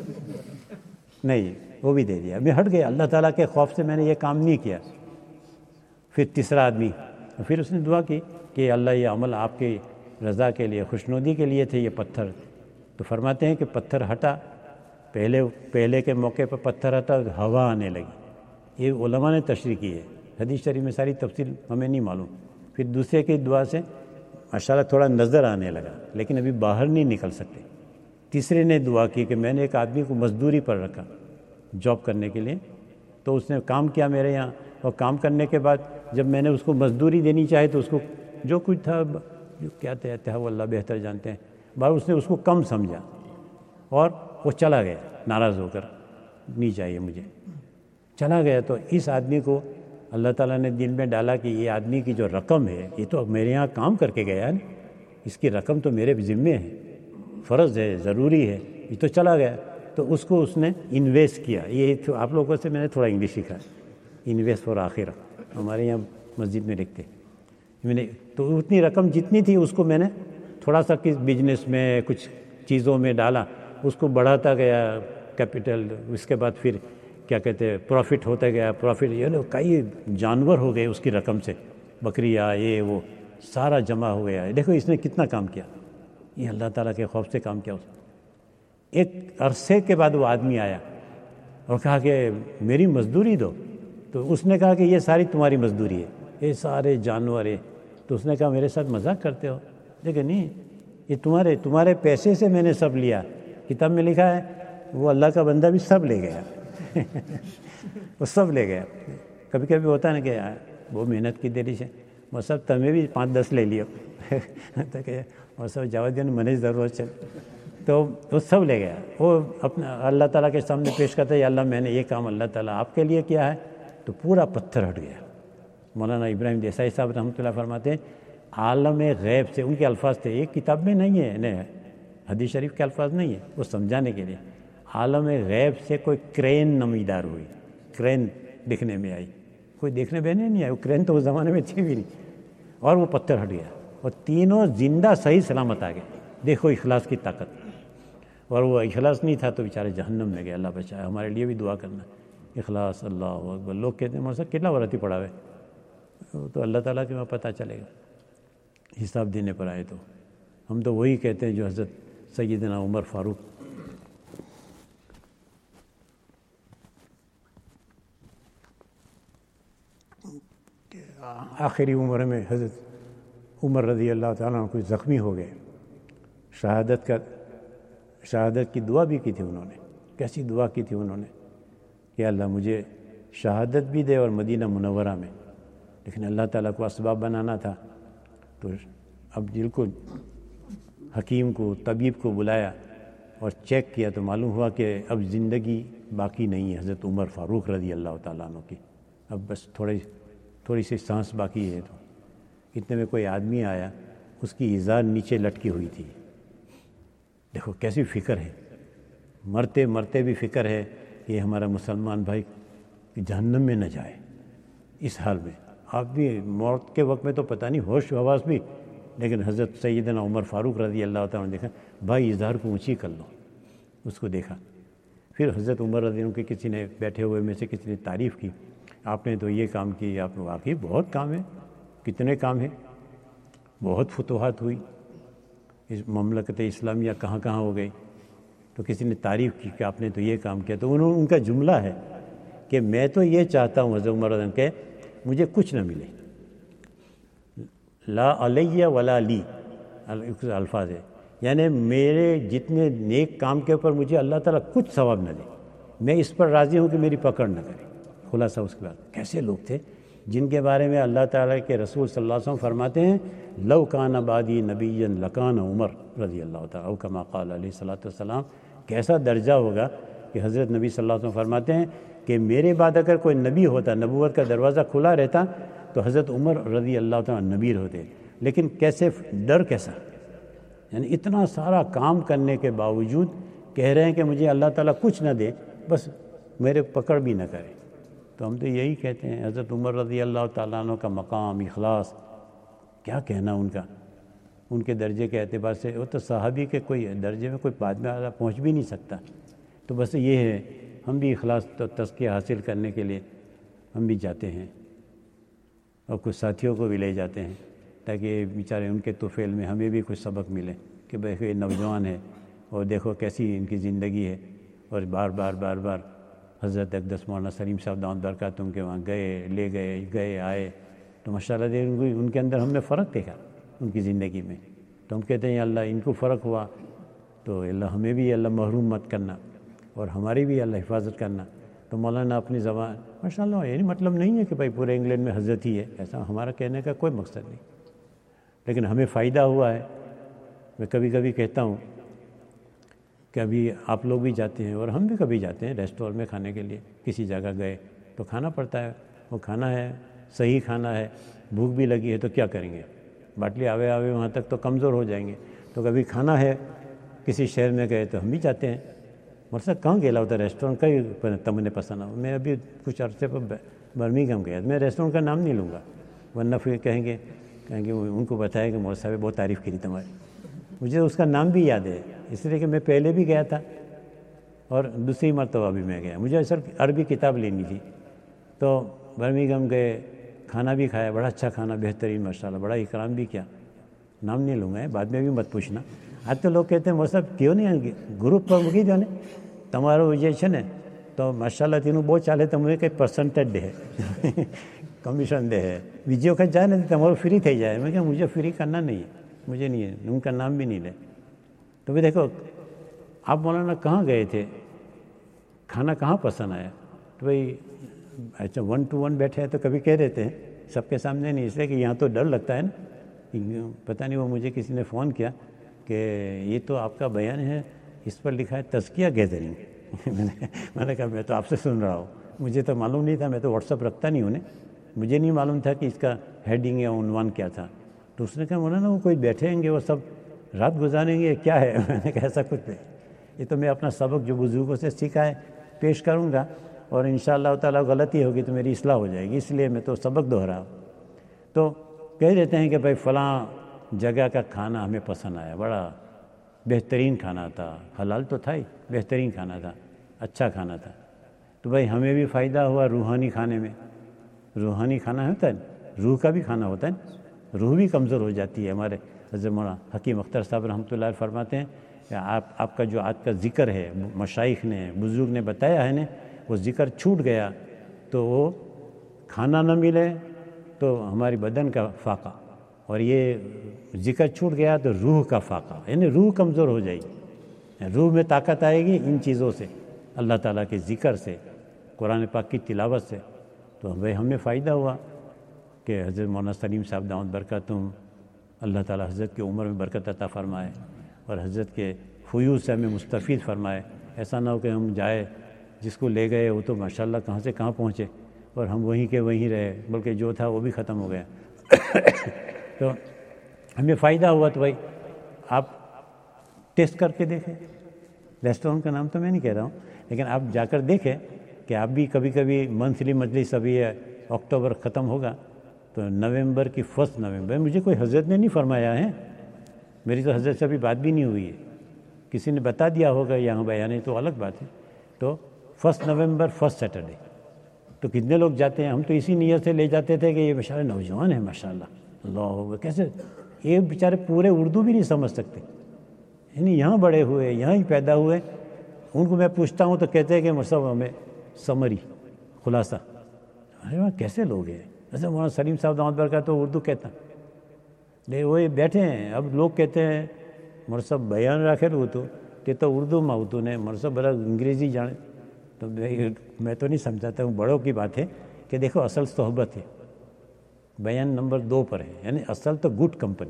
S2: نہیں وہ بھی دے دیا، میں ہٹ گیا، اللہ تعالیٰ کے خوف سے میں نے یہ کام نہیں کیا۔ پھر تیسرا آدمی، پھر اس نے دعا کی کہ اللہ یہ عمل آپ کی رضا کے لیے، خوشنودی کے لیے تھے یہ پتھر، تو فرماتے ہیں کہ پتھر ہٹا، پہلے پہلے کے موقع پر پتھر ہٹا، ہوا آنے لگی، یہ علماء نے تشریح کی ہے، حدیث شریف میں ساری تفصیل ہمیں نہیں معلوم۔ پھر دوسرے کی دعا سے ماشاءاللہ تھوڑا نظر آنے لگا، لیکن ابھی باہر نہیں نکل سکتے۔ تیسرے نے دعا کی کہ میں نے ایک آدمی کو مزدوری پر رکھا جاب کرنے کے لیے، تو اس نے کام کیا میرے یہاں، اور کام کرنے کے بعد جب میں نے اس کو مزدوری دینی چاہی تو اس کو جو کچھ تھا، جو کیا کہتے ہیں وہ اللہ بہتر جانتے ہیں، بار اس نے اس کو کم سمجھا، اور وہ چلا گیا ناراض ہو کر، نہیں چاہیے مجھے، چلا گیا۔ تو اس آدمی کو اللہ تعالیٰ نے دل میں ڈالا کہ یہ آدمی کی جو رقم ہے یہ تو میرے یہاں کام کر کے گیا ہے نا، اس کی رقم تو میرے ذمے ہے، فرض ہے، ضروری ہے، یہ تو چلا گیا، تو اس کو اس نے انویسٹ کیا۔ یہ آپ لوگوں سے میں نے تھوڑا انگلش سیکھا، انویسٹ فار آخرہ، ہمارے یہاں مسجد میں لکھتے، میں نے تو اتنی رقم جتنی تھی اس کو میں نے تھوڑا سا کس بزنس میں کچھ چیزوں میں ڈالا، اس کو بڑھاتا گیا کیپٹل، اس کے بعد پھر کیا کہتے ہیں پروفٹ ہوتا گیا، پروفٹ یہ لوگ کئی جانور ہو گئے اس کی رقم سے، بکریاں یہ وہ سارا جمع ہو گیا ہے۔ دیکھو اس نے کتنا کام کیا، یہ اللہ تعالیٰ کے خوف سے کام کیا اس نے۔ ایک عرصے کے بعد وہ آدمی آیا اور کہا کہ میری مزدوری دو، تو اس نے کہا کہ یہ ساری تمہاری مزدوری ہے، یہ سارے جانور ہیں۔ تو اس نے کہا میرے ساتھ مذاق کرتے ہو؟ لیکن نہیں، یہ تمہارے تمہارے پیسے سے میں نے سب لیا، کتاب میں لکھا ہے وہ اللہ کا بندہ بھی سب لے گیا وہ سب لے گیا۔ کبھی کبھی ہوتا ہے نا کہ وہ محنت کی دری سے وہ سب تمہیں بھی پانچ دس لے لیا تو کہ وہ سب جاوید نے منی ضرورت چل، تو وہ سب لے گیا۔ وہ اپنا اللہ تعالیٰ کے سامنے پیش کرتا ہے، یا اللہ میں نے یہ کام اللہ تعالیٰ آپ کے لیے کیا ہے، تو پورا پتھر ہٹ گیا۔ مولانا ابراہیم دیسائی صاحب رحمۃ اللہ فرماتے ہیں عالم غیب سے، ان کے الفاظ تھے، ایک کتاب میں نہیں ہے، نہیں حدیث شریف کے الفاظ نہیں ہے، وہ سمجھانے کے لیے، عالم غیب سے کوئی کرین نمیدار ہوئی، کرین دکھنے میں آئی، کوئی دیکھنے بہنے نہیں آئی، وہ کرین تو اس زمانے میں تھی بھی نہیں، اور وہ پتھر ہٹ گیا، اور تینوں زندہ صحیح سلامت آ گئے۔ دیکھو اخلاص کی طاقت، اور وہ اخلاص نہیں تھا تو بیچارے جہنم میں گئے، اللہ بچائے۔ ہمارے لیے بھی دعا کرنا، اخلاص، اللہ اکبر۔ لوگ کہتے ہیں مولوی صاحب کتنا ورتی پڑھا ہوئے، وہ تو اللہ تعالیٰ کے وہاں پتہ چلے گا حساب دینے پر آئے، تو ہم تو وہی کہتے ہیں جو حضرت سیدنا عمر فاروق آخری عمر میں حضرت عمر رضی اللہ تعالیٰ عنہ کوئی زخمی ہو گئے، شہادت کا شہادت کی دعا بھی کی تھی انہوں نے. کیسی دعا کی تھی انہوں نے کہ اللہ مجھے شہادت بھی دے اور مدینہ منورہ میں. لیکن اللہ تعالیٰ کو اسباب بنانا تھا، تو اب دل کو حکیم کو طبیب کو بلایا اور چیک کیا تو معلوم ہوا کہ اب زندگی باقی نہیں ہے حضرت عمر فاروق رضی اللہ تعالیٰ عنہ کی. اب بس تھوڑی تھوڑی سی سانس باقی ہے. تو اتنے میں کوئی آدمی آیا، اس کی ازار نیچے لٹکی ہوئی تھی. دیکھو کیسی فکر ہے، مرتے مرتے بھی فکر ہے کہ ہمارا مسلمان بھائی جہنم میں نہ جائے. اس حال میں آپ بھی موت کے وقت میں تو پتہ نہیں ہوش حواس بھی، لیکن حضرت سیدنا عمر فاروق رضی اللہ تعالیٰ نے دیکھا بھائی ازار کو اونچی کر لو. اس کو دیکھا. پھر حضرت عمر رضی اللہ عنہ کے کسی نے بیٹھے ہوئے میں سے کسی نے تعریف کی، آپ نے تو یہ کام کی، آپ نے واقعی بہت کام ہے. کتنے کام ہیں، بہت فتوحات ہوئی، اس مملکت اسلامیہ کہاں کہاں ہو گئی. تو کسی نے تعریف کی کہ آپ نے تو یہ کام کیا. تو انہوں ان کا جملہ ہے کہ میں تو یہ چاہتا ہوں حضرت عمر رضی اللہ عنہ کہ مجھے کچھ نہ ملے، لا علیہ ولا لی الفاظ ہے، یعنی میرے جتنے نیک کام کے اوپر مجھے اللہ تعالیٰ کچھ ثواب نہ دے، میں اس پر راضی ہوں کہ میری پکڑ نہ کرے. خلاصہ اس کے بعد کیسے لوگ تھے جن کے بارے میں اللہ تعالیٰ کے رسول صلی اللہ علیہ وسلم فرماتے ہیں لو کان بعدی نبی لکان عمر رضی اللہ تعالیٰ او کما قال علیہ الصلوۃ والسلام. کیسا درجہ ہوگا کہ حضرت نبی صلی اللہ علیہ وسلم فرماتے ہیں کہ میرے بعد اگر کوئی نبی ہوتا، نبوت کا دروازہ کھلا رہتا تو حضرت عمر رضی اللہ تعالیٰ نبی ہوتے. لیکن کیسے ڈر کیسا، یعنی اتنا سارا کام کرنے کے باوجود کہہ رہے ہیں کہ مجھے اللہ تعالیٰ کچھ نہ دے، بس میرے پکڑ بھی نہ کرے. تو ہم تو یہی کہتے ہیں حضرت عمر رضی اللہ تعالیٰ عنہ کا مقام، اخلاص، کیا کہنا ان کا، ان کے درجے کے اعتبار سے. وہ تو صحابی کے کوئی درجے میں کوئی بعد میں پہنچ بھی نہیں سکتا. تو بس یہ ہے، ہم بھی اخلاص تو تزکیہ حاصل کرنے کے لیے ہم بھی جاتے ہیں اور کچھ ساتھیوں کو بھی لے جاتے ہیں تاکہ بیچارے ان کے طفیل میں ہمیں بھی کچھ سبق ملے کہ بھائی یہ نوجوان ہے اور دیکھو کیسی ان کی زندگی ہے. اور بار بار بار بار حضرت اقدس مولانا سلیم صاحب دامت برکاتہم کے وہاں گئے، لے گئے گئے آئے تو ماشاءاللہ دیکھ ان کے اندر ہم نے فرق دیکھا ان کی زندگی میں. تو ہم کہتے ہیں اللہ ان کو فرق ہوا تو اللہ ہمیں بھی اللہ محروم مت کرنا اور ہماری بھی اللہ حفاظت کرنا. تو مولانا اپنی زبان ماشاءاللہ، یہ مطلب نہیں ہے کہ بھائی پورے انگلینڈ میں حضرت ہی ہے، ایسا ہمارا کہنے کا کوئی مقصد نہیں، لیکن ہمیں فائدہ ہوا ہے. میں کبھی کبھی کہتا ہوں کہ ابھی آپ لوگ بھی جاتے ہیں اور ہم بھی کبھی جاتے ہیں ریسٹورینٹ میں کھانے کے لیے، کسی جگہ گئے تو کھانا پڑتا ہے، وہ کھانا ہے صحیح کھانا ہے، بھوک بھی لگی ہے تو کیا کریں گے، باٹلی آوے آوے وہاں تک تو کمزور ہو جائیں گے. تو کبھی کھانا ہے کسی شہر میں گئے تو ہم بھی جاتے ہیں. مطلب کہاں گیا ہوتا ریسٹورینٹ کا ہی تمہیں پسند آ. میں ابھی کچھ عرصے پر برمنگھم گیا، میں ریسٹورینٹ کا نام نہیں لوں گا ورنہ پھر کہیں گے کہیں گے ان کو بتایا کہ مولوی صاحب بہت تعریف کی تمہاری. مجھے اس کا نام بھی یاد ہے اس لیے کہ میں پہلے بھی گیا تھا اور دوسری مرتبہ بھی میں گیا. مجھے اصل عربی کتاب لینی تھی تو برمنگھم گئے، کھانا بھی کھایا، بڑا اچھا کھانا، بہترین ماشاءاللہ، بڑا اکرام بھی کیا. نام نہیں لوں گا، بعد میں بھی مت پوچھنا. آج تو لوگ کہتے ہیں مولوی صاحب کیوں نہیں گروپ پر مکی جو તમારો જે છે ને તો માશાલ્લાહ તેનું બહુ ચાલે, તમને કંઈ પર્સન્ટેજ દે કમિશન દે. બીજી વખત જાય ને તમારું ફ્રી થઈ જાય. મેં કહ્યું મુझे ફ્રી કરنا नहीं है, मुझे नहीं है, उनका नाम भी नहीं ले. तो भाई देखो आप मौलाना कहाँ गए थे, खाना कहाँ पसंद आया. तो भाई अच्छा वन टू वन बैठे हैं तो कभी कह देते हैं, सबके सामने नहीं, इसलिए कि यहाँ तो डर लगता है ना. पता नहीं वो मुझे किसी ने फ़ोन किया कि ये तो आपका बयान है, इस पर लिखा है तज़किया गैदरिंग. मैंने मैंने कहा मैं तो आपसे सुन रहा हूँ, मुझे तो मालूम नहीं था, मैं तो व्हाट्सअप रखता नहीं उन्हें, मुझे नहीं मालूम था कि इसका हेडिंग या उन्वान क्या था. तो उसने कहा मौलाना वो कोई बैठेंगे वो सब रात गुजारेंगे क्या है. मैंने कहा ऐसा कुछ नहीं, ये तो मैं अपना सबक जो बुजुर्गों से सीखा है पेश करूँगा और इंशाअल्लाह ताला गलती होगी तो मेरी इस्लाह हो जाएगी, इसलिए मैं तो सबक दोहराऊँ. तो कह देते हैं कि भाई फ़लाँ जगह का खाना हमें पसंद आया, बड़ा बेहतरीन खाना था, हलाल तो था ही, बेहतरीन खाना था, अच्छा खाना था. तो भाई हमें भी फ़ायदा हुआ रूहानी खाने में. रूहानी खाना होता है, रूह का भी खाना होता है, रूह भी कमज़ोर हो जाती है. हमारे हज़रत मौलाना हकीम अख्तर साहब रहमतुल्लाह अलैह फरमाते हैं कि आप आपका जो आज का ज़िक्र है, मशाइख ने बुज़ुर्ग ने बताया है ना, वो ज़िक्र छूट गया तो वो खाना न मिले तो हमारी बदन का फाका, اور یہ ذکر چھوٹ گیا تو روح کا فاقہ، یعنی روح کمزور ہو جائے گی، روح میں طاقت آئے گی ان چیزوں سے، اللہ تعالیٰ کے ذکر سے، قرآن پاک کی تلاوت سے۔ تو بھائی ہمیں فائدہ ہوا کہ حضرت مولانا سلیم صاحب دامت برکاتہم، اللہ تعالیٰ حضرت کی عمر میں برکت عطا فرمائے اور حضرت کے فیوض سے ہمیں مستفید فرمائے۔ ایسا نہ ہو کہ ہم جائے، جس کو لے گئے وہ تو ماشاءاللہ کہاں سے کہاں پہنچے اور ہم وہیں کے وہیں رہے، بلکہ جو تھا وہ بھی ختم ہو گیا۔ تو ہمیں فائدہ ہوا تو بھائی آپ ٹیسٹ کر کے دیکھیں۔ ریسٹورینٹ کا نام تو میں نہیں کہہ رہا ہوں، لیکن آپ جا کر دیکھیں کہ آپ بھی کبھی کبھی منتھلی مجلس ابھی اکتوبر ختم ہوگا تو نومبر کی فرسٹ نومبر، مجھے کوئی حضرت نے نہیں فرمایا ہے، میری تو حضرت سے ابھی بات بھی نہیں ہوئی ہے، کسی نے بتا دیا ہوگا یہاں بیان ہے تو الگ بات ہے۔ تو فرسٹ نومبر فرسٹ سیٹرڈے، تو کتنے لوگ جاتے ہیں؟ ہم تو اسی نیت سے لے جاتے تھے کہ یہ بیچارے نوجوان ہیں ماشاءاللہ، اللہ کیسے یہ بیچارے پورے اردو بھی نہیں سمجھ سکتے، یعنی یہاں بڑے ہوئے، یہاں ہی پیدا ہوئے، ان کو میں پوچھتا ہوں تو کہتے ہیں کہ مصطفیٰ ہمیں سمری خلاصہ، ارے وہاں کیسے لوگ ہیں؟ ایسے مولانا سلیم صاحب دامت برکاتہ تو اردو کہتا لے وہی بیٹھے ہیں۔ اب لوگ کہتے ہیں مرصب بیان رکھے وہ تو کہ تو اردو میں تو نے مرصب بڑا انگریزی جانے، تو میں تو نہیں سمجھاتا ہوں، بڑوں کی بات ہے کہ دیکھو اصل صحبت ہے، بیان نمبر دو پر ہے، یعنی اصل تو گڈ کمپنی،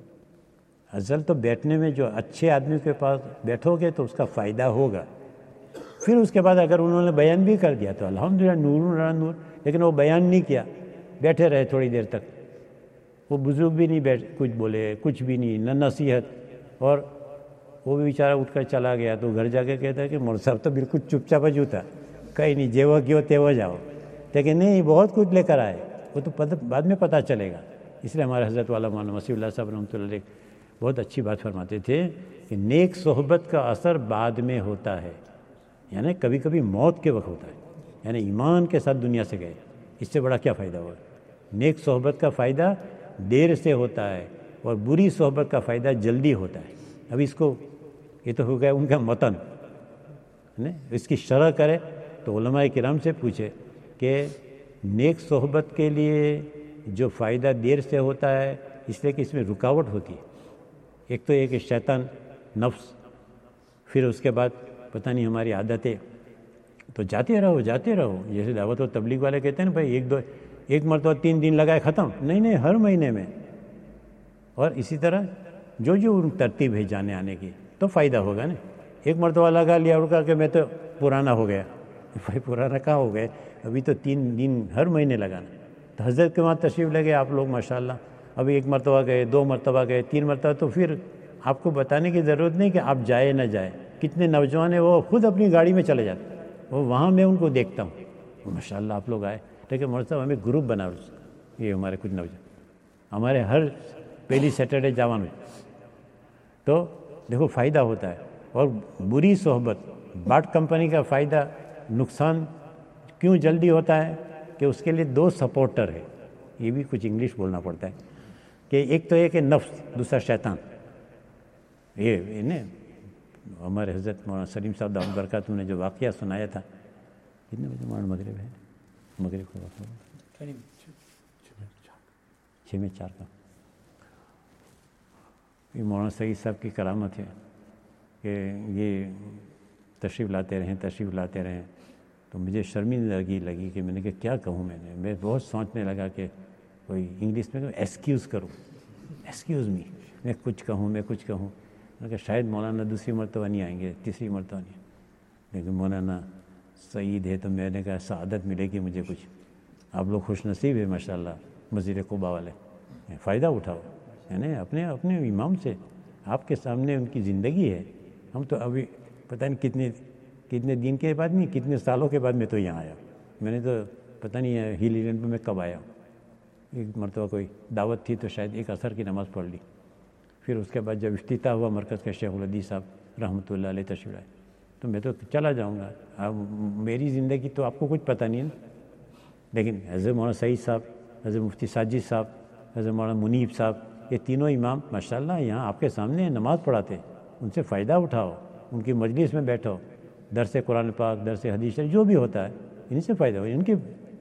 S2: اصل تو بیٹھنے میں جو اچھے آدمی کے پاس بیٹھو گے تو اس کا فائدہ ہوگا۔ پھر اس کے بعد اگر انہوں نے بیان بھی کر دیا تو الحمدللہ نور نور نور، لیکن وہ بیان نہیں کیا، بیٹھے رہے تھوڑی دیر تک، وہ بزرگ بھی نہیں بیٹھ کچھ بولے، کچھ بھی نہیں، نہ نصیحت، اور وہ بھی بیچارہ اٹھ کر چلا گیا۔ تو گھر جا کے کہتا ہے کہ مول صاحب تو بالکل چپ چاپ جو تھا، کہیں نہیں جیو کیوں تیو جاؤ، لیکن نہیں بہت کچھ لے کر آئے، وہ تو بعد میں پتہ چلے گا۔ اس لیے ہمارے حضرت والا مولانا مسیح اللہ صاحب رحمۃ اللہ علیہ بہت اچھی بات فرماتے تھے کہ نیک صحبت کا اثر بعد میں ہوتا ہے، یعنی کبھی کبھی موت کے وقت ہوتا ہے، یعنی ایمان کے ساتھ دنیا سے گئے، اس سے بڑا کیا فائدہ ہوا؟ نیک صحبت کا فائدہ دیر سے ہوتا ہے اور بری صحبت کا فائدہ جلدی ہوتا ہے۔ اب اس کو یہ تو ہو گیا ان کا متن، اس کی شرح کرے تو علماء کرام سے پوچھے کہ نیک صحبت کے لیے جو فائدہ دیر سے ہوتا ہے اس لیے کہ اس میں رکاوٹ ہوتی ہے، ایک تو یہ کہ شیطان، نفس، پھر اس کے بعد پتہ نہیں ہماری عادتیں، تو جاتے رہو جاتے رہو، جیسے دعوت و تبلیغ والے کہتے ہیں نا بھائی ایک دو ایک مرتبہ تین دن لگائے ختم، نہیں نہیں ہر مہینے میں، اور اسی طرح جو جو ان ترتیب ہے جانے آنے کی تو فائدہ ہوگا نا۔ ایک مرتبہ لگا لیا اور کہا کہ میں تو پرانا ہو گیا، بھائی پرانا کہاں ہو گئے، ابھی تو تین دن ہر مہینے لگانا۔ تو حضرت کے وہاں تشریف لگے آپ لوگ ماشاءاللہ، ابھی ایک مرتبہ گئے، دو مرتبہ گئے، تین مرتبہ، تو پھر آپ کو بتانے کی ضرورت نہیں کہ آپ جائے نہ جائے۔ کتنے نوجوان ہیں وہ خود اپنی گاڑی میں چلے جاتے، وہ وہاں میں ان کو دیکھتا ہوں، ماشاءاللہ آپ لوگ آئے، لیکن مولانا صاحب ہمیں گروپ بنا، یہ ہمارے کچھ نوجوان ہمارے ہر پہلی سیٹرڈے جاوا میں، تو دیکھو فائدہ ہوتا ہے۔ اور بری صحبت، باٹ کمپنی کا فائدہ نقصان کیوں جلدی ہوتا ہے کہ اس کے لیے دو سپورٹر ہے، یہ بھی کچھ انگلش بولنا پڑتا ہے، کہ ایک تو یہ کہ نفس، دوسرا شیطان۔ یہ نا ہمارے حضرت مولانا سلیم صاحب دامت برکاتہ نے جو واقعہ سنایا تھا، کتنے بجے مولانا مغرب ہے؟ مغرب کو واقعہ چھ میں چار کا، یہ مولانا سعید صاحب کی کرامت ہے کہ یہ تشریف لاتے رہیں تشریف لاتے رہیں تو مجھے شرمندگی لگی کہ میں نے کہا کیا کہوں، میں نے میں بہت سوچنے لگا کہ کوئی انگلش میں ایکسکیوز کروں، ایکسکیوز می، میں کچھ کہوں میں کچھ کہوں میں نے کہا شاید مولانا دوسری مرتبہ نہیں آئیں گے، تیسری مرتبہ نہیں، لیکن مولانا سعید ہے تو میں نے کہا سعادت ملے گی مجھے کچھ، آپ لوگ خوش نصیب ہے ماشاءاللہ، مسجد قباء والے، فائدہ اٹھاؤ، یعنی اپنے اپنے امام سے، آپ کے سامنے ان کی زندگی ہے۔ ہم تو ابھی پتہ نہیں کتنے کتنے دن کے بعد نہیں کتنے سالوں کے بعد میں تو یہاں آیا، میں نے تو پتہ نہیں ہے ہل ایلینڈ پہ میں کب آیا ہوں، ایک مرتبہ کوئی دعوت تھی تو شاید ایک عصر کی نماز پڑھ لی، پھر اس کے بعد جب افتتاح ہوا مرکز کے شیخ الحدیث صاحب رحمۃ اللہ علیہ تشریف لائے تو میں تو چلا جاؤں گا، اب میری زندگی تو آپ کو کچھ پتہ نہیں ہے نا، لیکن حضرت مولانا سعید صاحب، حضرت مفتی ساجد صاحب، حضرت مولانا منیب صاحب، یہ تینوں امام ماشاءاللہ یہاں آپ کے سامنے نماز پڑھاتے، ان سے فائدہ اٹھاؤ، ان کی مجلس میں بیٹھو، درس قرآن پاک، درس حدیث جو بھی ہوتا ہے ان سے فائدہ ہو، ان کے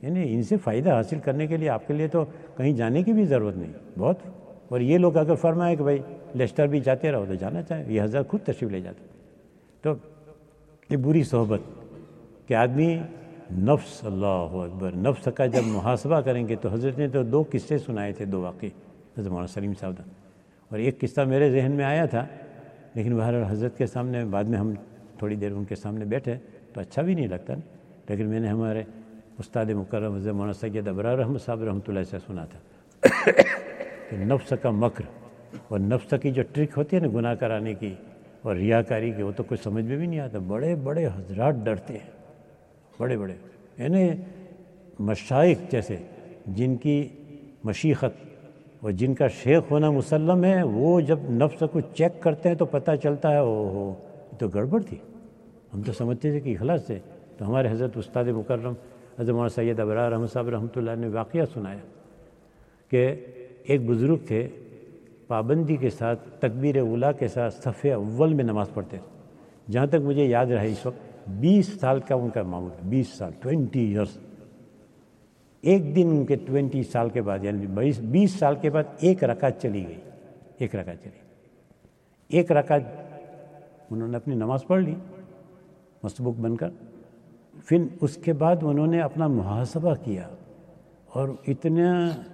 S2: یعنی ان سے فائدہ حاصل کرنے کے لیے آپ کے لیے تو کہیں جانے کی بھی ضرورت نہیں بہت. اور یہ لوگ اگر فرمائے کہ بھائی لیسٹر بھی جاتے رہو تو جانا چاہے, یہ حضرت خود تشریف لے جاتے. تو یہ بری صحبت کہ آدمی نفس, اللہ اکبر, نفس کا جب محاسبہ کریں گے تو حضرت نے تو دو قصے سنائے تھے, دو واقعے حضرت مولانا سلیم صاحب. اور ایک قصہ میرے ذہن میں آیا تھا لیکن بہرحال حضرت کے سامنے بعد میں ہم تھوڑی دیر ان کے سامنے بیٹھے تو اچھا بھی نہیں لگتا, لیکن میں نے ہمارے استاد مکرم حضرت مولانا سید ابرار رحمت صاحب رحمۃ اللہ سے سنا تھا کہ نفس کا مکر اور نفس کی جو ٹرک ہوتی ہے نا گناہ کرانے کی اور ریاکاری کی, وہ تو کچھ سمجھ میں بھی نہیں آتا. بڑے بڑے حضرات ڈرتے ہیں, بڑے بڑے یعنی مشائخ جیسے جن کی مشیخت اور جن کا شیخ ہونا مسلم ہے, وہ جب نفس کو چیک کرتے ہیں تو پتہ چلتا ہے او ہو یہ تو گڑبڑ تھی. ہم تو سمجھتے تھے کہ اخلاص سے. تو ہمارے حضرت استاد مکرم حضرت مولانا سید ابرار رحمت صاحب رحمۃ اللہ نے واقعہ سنایا کہ ایک بزرگ تھے, پابندی کے ساتھ تکبیر اولیٰ کے ساتھ صف اول میں نماز پڑھتے تھے. جہاں تک مجھے یاد رہا اس وقت بیس سال کا ان کا معمول, بیس سال ٹوینٹی ایئرس. ایک دن ان کے ٹوینٹی سال کے بعد یعنی بیس بیس سال کے بعد ایک رکعت چلی گئی, ایک رکعت چلی ایک رکعت انہوں نے اپنی نماز پڑھ لی مسبوق بن کر. پھر اس کے بعد انہوں نے اپنا محاسبہ کیا اور اتنا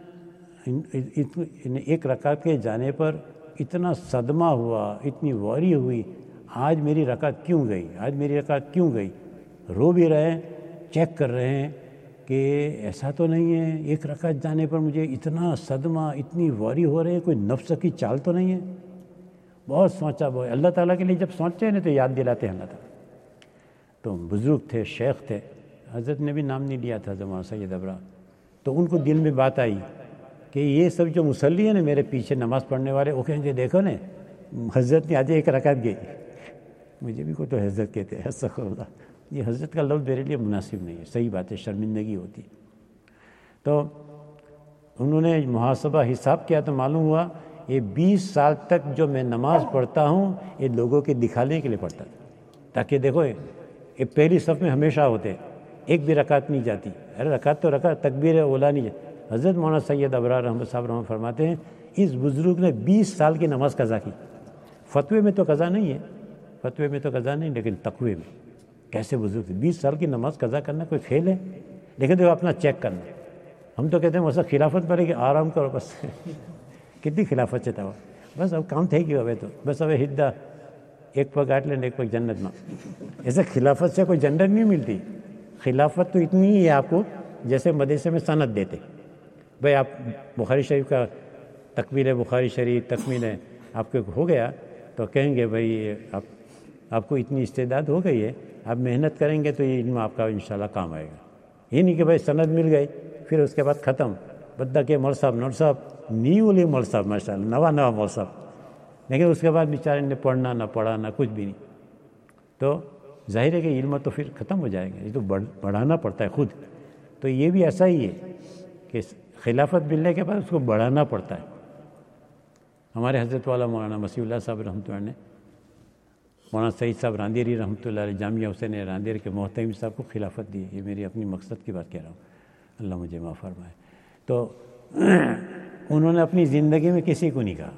S2: ایک رکعت کے جانے پر اتنا صدمہ ہوا, اتنی واری ہوئی, آج میری رکعت کیوں گئی, آج میری رکعت کیوں گئی. رو بھی رہے ہیں, چیک کر رہے ہیں کہ ایسا تو نہیں ہے, ایک رکعت جانے پر مجھے اتنا صدمہ, اتنی واری ہو رہی ہے, کوئی نفس کی چال تو نہیں ہے. بہت سوچا, بہت اللہ تعالیٰ کے لیے جب سوچتے ہیں نا تو یاد دلاتے ہیں اللہ تعالیٰ. تو بزرگ تھے, شیخ تھے, حضرت نے بھی نام نہیں لیا تھا زمان سید ابرار. تو ان کو دل میں بات آئی کہ یہ سب جو مصلی ہیں نا میرے پیچھے نماز پڑھنے والے, وہ کہیں گے دیکھو نا حضرت نے آج ایک رکعت گئی. مجھے بھی کوئی تو حضرت کہتے ہیں, استغفر اللہ. یہ حضرت کا لفظ میرے لیے مناسب نہیں ہے, صحیح بات ہے, شرمندگی ہوتی. تو انہوں نے محاسبہ حساب کیا تو معلوم ہوا یہ بیس سال تک جو میں نماز پڑھتا ہوں یہ لوگوں کے دکھانے کے لیے پڑھتا تھا, تاکہ دیکھو یہ پہلی صف میں ہمیشہ ہوتے, ایک بھی رکعت نہیں جاتی. ارے رکعت تو رکعت, تکبیر اولیٰ نہیں جاتی. حضرت مولانا سید ابرار رحمت صاحب رحمت فرماتے ہیں اس بزرگ نے بیس سال کی نماز قضا کی. فتوے میں تو قضا نہیں ہے, فتوے میں تو قضا نہیں, لیکن تقوی میں. کیسے بزرگ تھے, بیس سال کی نماز قضا کرنا کوئی فیل ہے؟ لیکن دیکھو اپنا چیک کرنا. ہم تو کہتے ہیں مسئلہ خلافت پڑے کہ آرام کرو بس. کتنی خلافت سے تھا وہ, بس اب کام تھے کہ ابھی تو بس اب ہدا ایک پگ آٹ لین ایک پگ جنت میں. ایسے خلافت سے کوئی جنت نہیں ملتی. خلافت تو اتنی ہی ہے آپ کو جیسے مدرسے میں سند دیتے. بھائی آپ بخاری شریف کا تکمیل بخاری شریف تکمیل آپ کے ہو گیا تو کہیں گے بھائی آپ آپ کو اتنی استعداد ہو گئی ہے, آپ محنت کریں گے تو یہ علم آپ کا انشاءاللہ کام آئے گا. یہ نہیں کہ بھائی سند مل گئی پھر اس کے بعد ختم. بدہ کے مول صاحب نور صاحب نیو لی مول صاحب ماشاء اللہ نوا نوا مول صاحب, لیکن اس کے بعد بیچارے نے پڑھنا نہ پڑھا نہ کچھ بھی نہیں. تو ظاہر ہے کہ علم تو پھر ختم ہو جائے گا, یہ تو بڑھانا پڑتا ہے خود. تو یہ بھی ایسا ہی ہے کہ خلافت ملنے کے بعد اس کو بڑھانا پڑتا ہے. ہمارے حضرت والا مولانا مسیح اللہ صاحب رحمۃ اللہ نے مولانا سعید صاحب راندیری رحمۃ اللہ علیہ جامعہ حسین راندیر کے محتمم صاحب کو خلافت دی. یہ میری اپنی مقصد کی بات کہہ رہا ہوں, اللہ مجھے معاف فرمائے. تو انہوں نے اپنی زندگی میں کسی کو نہیں کہا.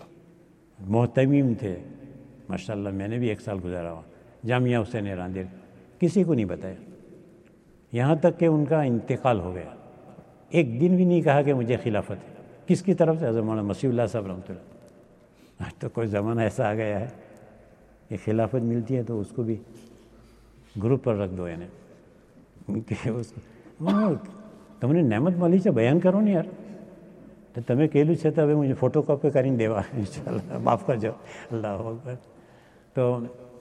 S2: محتمم تھے ماشاء اللہ, میں نے بھی ایک سال گزارا ہوا جامعہ حسین راندیر, کسی کو نہیں بتایا. یہاں تک کہ ان کا انتقال ہو گیا, ایک دن بھی نہیں کہا کہ مجھے خلافت ہے. کس کی طرف سے؟ حضرت مولانا مسیح اللہ صاحب رحمۃ اللہ. آج تو کوئی زمانہ ایسا آ گیا ہے کہ خلافت ملتی ہے تو اس کو بھی گروپ پر رکھ دو, یعنی کہ اس کو تم نے نعمت مالی سے بیان کرو نہیں یار, تو تمہیں کہلو سے تو مجھے فوٹو کاپی کریں دیوا انشاءاللہ معاف کر جاؤ. اللہ اکبر. تو